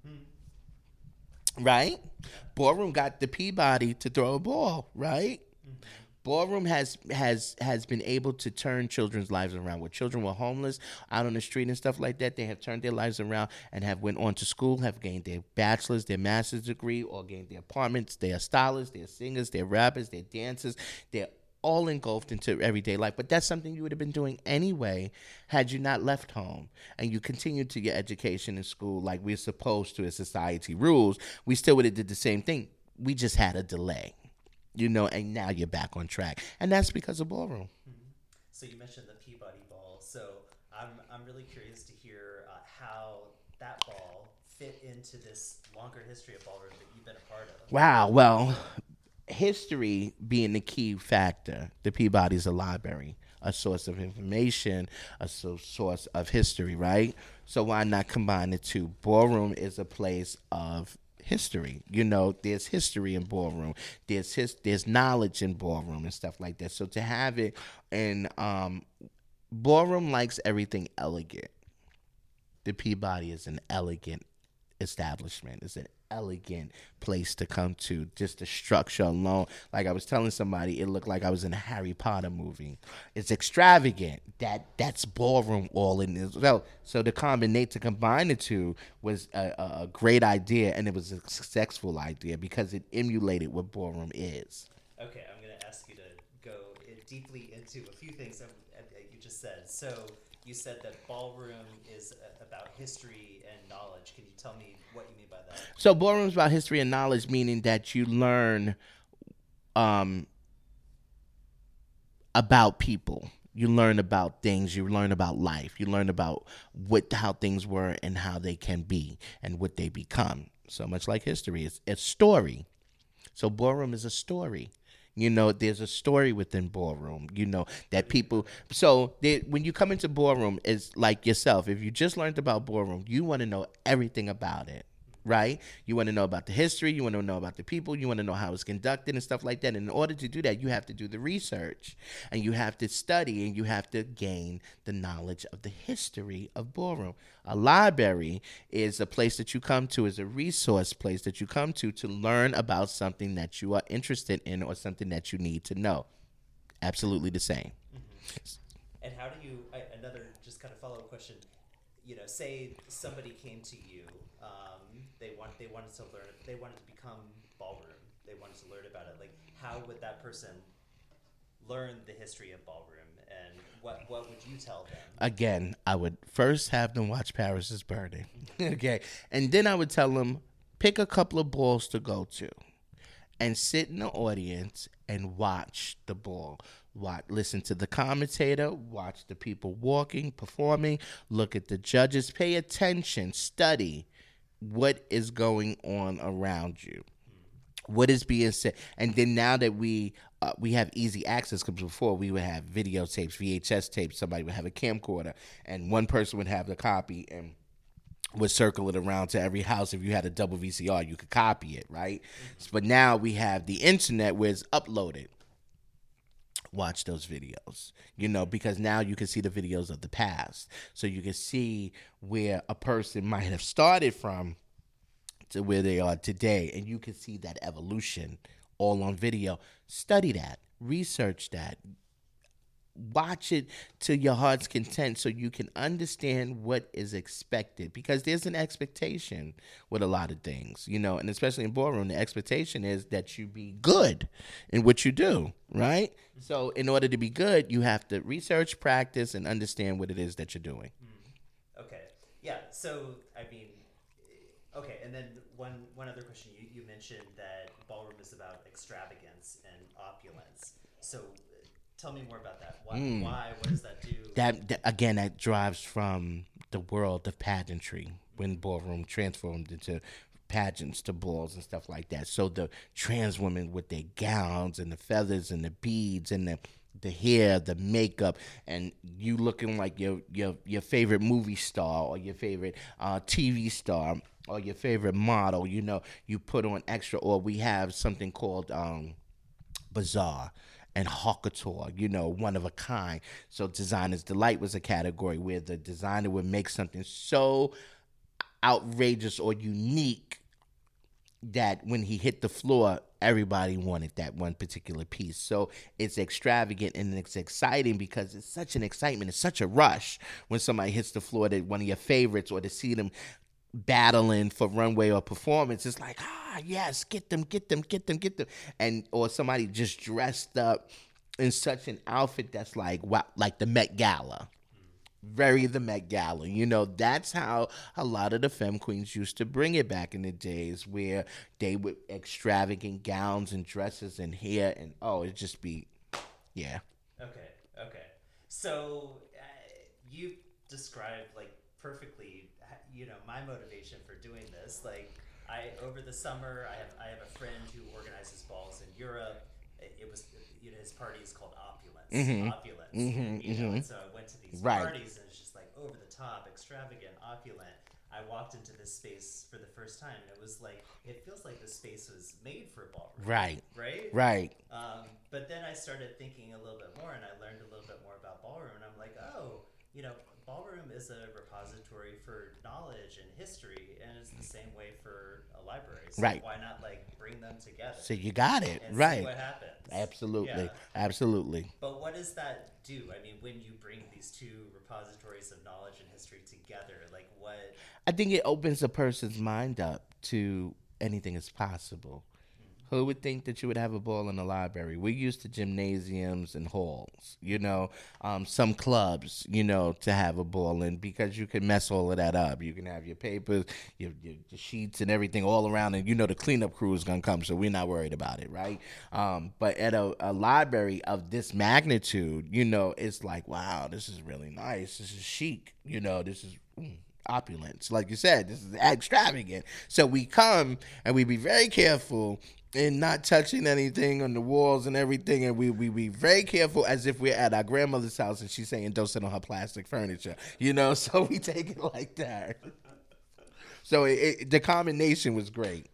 Right? Ballroom got the Peabody to throw a ball, right? Ballroom has been able to turn children's lives around. Where children were homeless out on the street and stuff like that, they have turned their lives around and have went on to school, have gained their bachelor's, their master's degree, or gained their apartments. They are stylists, they're singers, they're rappers, they're dancers, they're all engulfed into everyday life. But that's something you would have been doing anyway had you not left home and you continued to your education in school like we're supposed to as society rules. We still would have did the same thing. We just had a delay, and now you're back on track. And that's because of ballroom. Mm-hmm. So you mentioned the Peabody Ball. So I'm really curious to hear how that ball fit into this longer history of ballroom that you've been a part of. Wow. Well, history being the key factor, the Peabody's a library, a source of information, a source of history, right? So why not combine the two? Ballroom is a place of history. There's history in ballroom. There's knowledge in ballroom and stuff like that. So to have it in ballroom likes everything elegant. The Peabody is an elegant establishment. It's an elegant place to come to. Just the structure alone, like I was telling somebody, it looked like I was in a Harry Potter movie. It's extravagant. That's ballroom all in this. So to combine the two was a great idea, and it was a successful idea because it emulated what ballroom is. Okay, I'm going to ask you to go deeply into a few things that you just said. So you said that ballroom is about history and knowledge. Can you tell me what you mean by that? So ballroom is about history and knowledge, meaning that you learn about people. You learn about things. You learn about life. You learn about how things were and how they can be and what they become. So much like history, it's a story. So ballroom is a story. There's a story within ballroom, that people. So when you come into ballroom, it's like yourself. If you just learned about ballroom, you want to know everything about it, right? You want to know about the history. You want to know about the people. You want to know how it's conducted and stuff like that. And in order to do that, you have to do the research and you have to study and you have to gain the knowledge of the history of ballroom. A library is a place that you come to, is a resource place that you come to learn about something that you are interested in or something that you need to know. Absolutely the same. Mm-hmm. And how do you, another just kind of follow-up question, say somebody came to you, they wanted to learn, they wanted to become ballroom, they wanted to learn about it. Like, how would that person learn the history of ballroom, and what would you tell them? Again, I would first have them watch Paris is Burning. Okay. And then I would tell them, pick a couple of balls to go to and sit in the audience and watch the ball. Listen to the commentator, watch the people walking, performing, look at the judges, pay attention, study what is going on around you. What is being said. And then now that we have easy access, because before we would have videotapes, VHS tapes, somebody would have a camcorder, and one person would have the copy and would circle it around to every house. If you had a double VCR, you could copy it, right? Mm-hmm. But now we have the internet where it's uploaded. Watch those videos, because now you can see the videos of the past. So you can see where a person might have started from to where they are today, and you can see that evolution all on video. Study that, research that, watch it to your heart's content so you can understand what is expected, because there's an expectation with a lot of things, and especially in ballroom, the expectation is that you be good in what you do, right? So in order to be good, you have to research, practice, and understand what it is that you're doing. Okay. Yeah. So, okay. And then one other question. You mentioned that ballroom is about extravagance and opulence. So tell me more about that. Why? What does that do? That again, that drives from the world of pageantry when ballroom transformed into pageants to balls and stuff like that. So the trans women with their gowns and the feathers and the beads and the hair, the makeup, and you looking like your favorite movie star or your favorite TV star or your favorite model. You know, you put on extra, or we have something called Bazaar and Hawkator, you know, one of a kind. So Designer's Delight was a category where the designer would make something so outrageous or unique that when he hit the floor, everybody wanted that one particular piece. So it's extravagant and it's exciting because it's such an excitement. It's such a rush when somebody hits the floor, that one of your favorites, or to see them battling for runway or performance. It's like, yes, get them. And or somebody just dressed up in such an outfit that's like, wow, like the Met Gala. Very the Met Gala. You know, that's how a lot of the femme queens used to bring it back in the days, where they would extravagant gowns and dresses and hair, and it'd just be, yeah. Okay. So you described like perfectly, you know, my motivation for doing this. Like, over the summer, I have a friend who organizes balls in Europe. It was, you know, his party is called Opulence. You know, and so I went to these parties, and it's just like over the top, extravagant, opulent. I walked into this space for the first time, and it was like, it feels like this space was made for ballroom. Right. But then I started thinking a little bit more, and I learned a little bit more about ballroom, and I'm like, you know, ballroom is a repository for knowledge and history, and it's the same way for a library. So why not like bring them together? So you got it. And right. See what happens. Absolutely. But what does that do? I mean, when you bring these two repositories of knowledge and history together, like what? I think it opens a person's mind up to anything is possible. Who would think that you would have a ball in a library? We're used to gymnasiums and halls, you know, some clubs, you know, to have a ball in, because you can mess all of that up. You can have your papers, your sheets and everything all around, and you know the cleanup crew is going to come, so we're not worried about it, right? But at a library of this magnitude, you know, it's like, wow, this is really nice. This is chic. You know, this is opulence. Like you said, this is extravagant. So we come and we be very careful and not touching anything on the walls and everything, and we be very careful as if we're at our grandmother's house and she's saying don't sit on her plastic furniture, you know. So we take it like that. So the combination was great.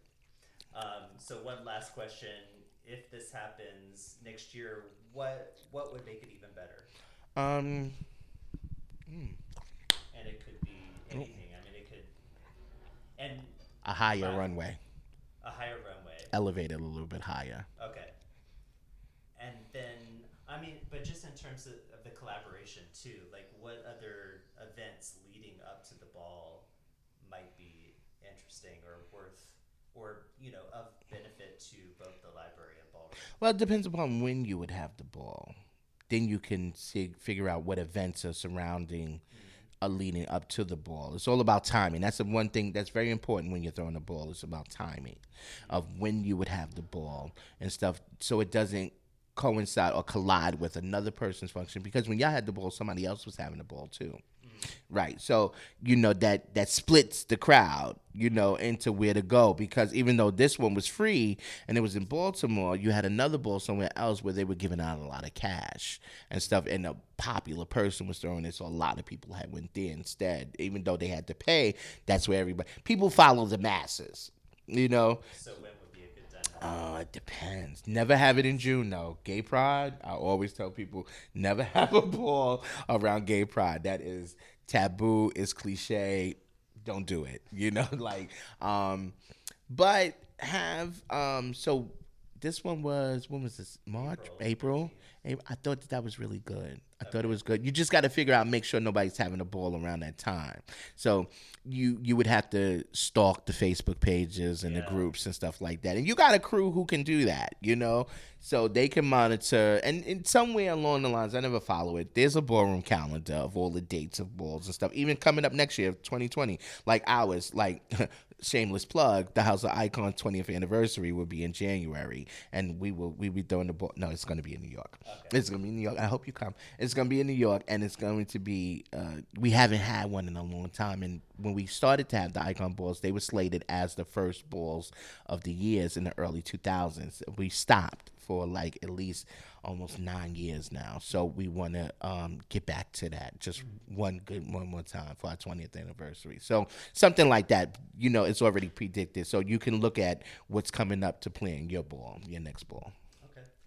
So one last question: if this happens next year, what would make it even better? And it could be anything. I mean, it could, and a higher runway. A higher runway. Elevated a little bit higher. Okay. And then, I mean, but just in terms of the collaboration too, like what other events leading up to the ball might be interesting or worth, or, you know, of benefit to both the library and ballroom? Well, it depends upon when you would have the ball. Then you can figure out what events are surrounding leading up to the ball. It's all about timing. That's the one thing that's very important when you're throwing the ball. It's about timing of when you would have the ball and stuff, so it doesn't coincide or collide with another person's function, because when y'all had the ball, somebody else was having the ball too. Right. So, you know, that splits the crowd, you know, into where to go, because even though this one was free and it was in Baltimore, you had another ball somewhere else where they were giving out a lot of cash and stuff, and a popular person was throwing it, so a lot of people had went there instead. Even though they had to pay, that's where people follow the masses, you know. So when would be a good time? It depends. Never have it in June, though. Gay Pride, I always tell people, never have a ball around Gay Pride. That is taboo, it's cliche, don't do it, you know. Like, but have so this one was, when was this, March, April? I thought that was really good. I thought it was good. You just got to figure out, make sure nobody's having a ball around that time. So you would have to stalk the Facebook pages and the groups and stuff like that. And you got a crew who can do that, you know, so they can monitor. And in somewhere along the lines, I never follow it, there's a ballroom calendar of all the dates of balls and stuff, even coming up next year, 2020, like ours, like shameless plug, the House of Icon 20th anniversary will be in January, and we be throwing the ball. No, it's going to be in New York. It's gonna be in New York. I hope you come. It's gonna be in New York, and it's going to be. We haven't had one in a long time, and when we started to have the Icon Balls, they were slated as the first balls of the years in the early 2000s. We stopped for like at least almost 9 years now, so we want to get back to that. Just one more time for our 20th anniversary. So something like that, it's already predicted, so you can look at what's coming up to plan your ball, your next ball. Okay.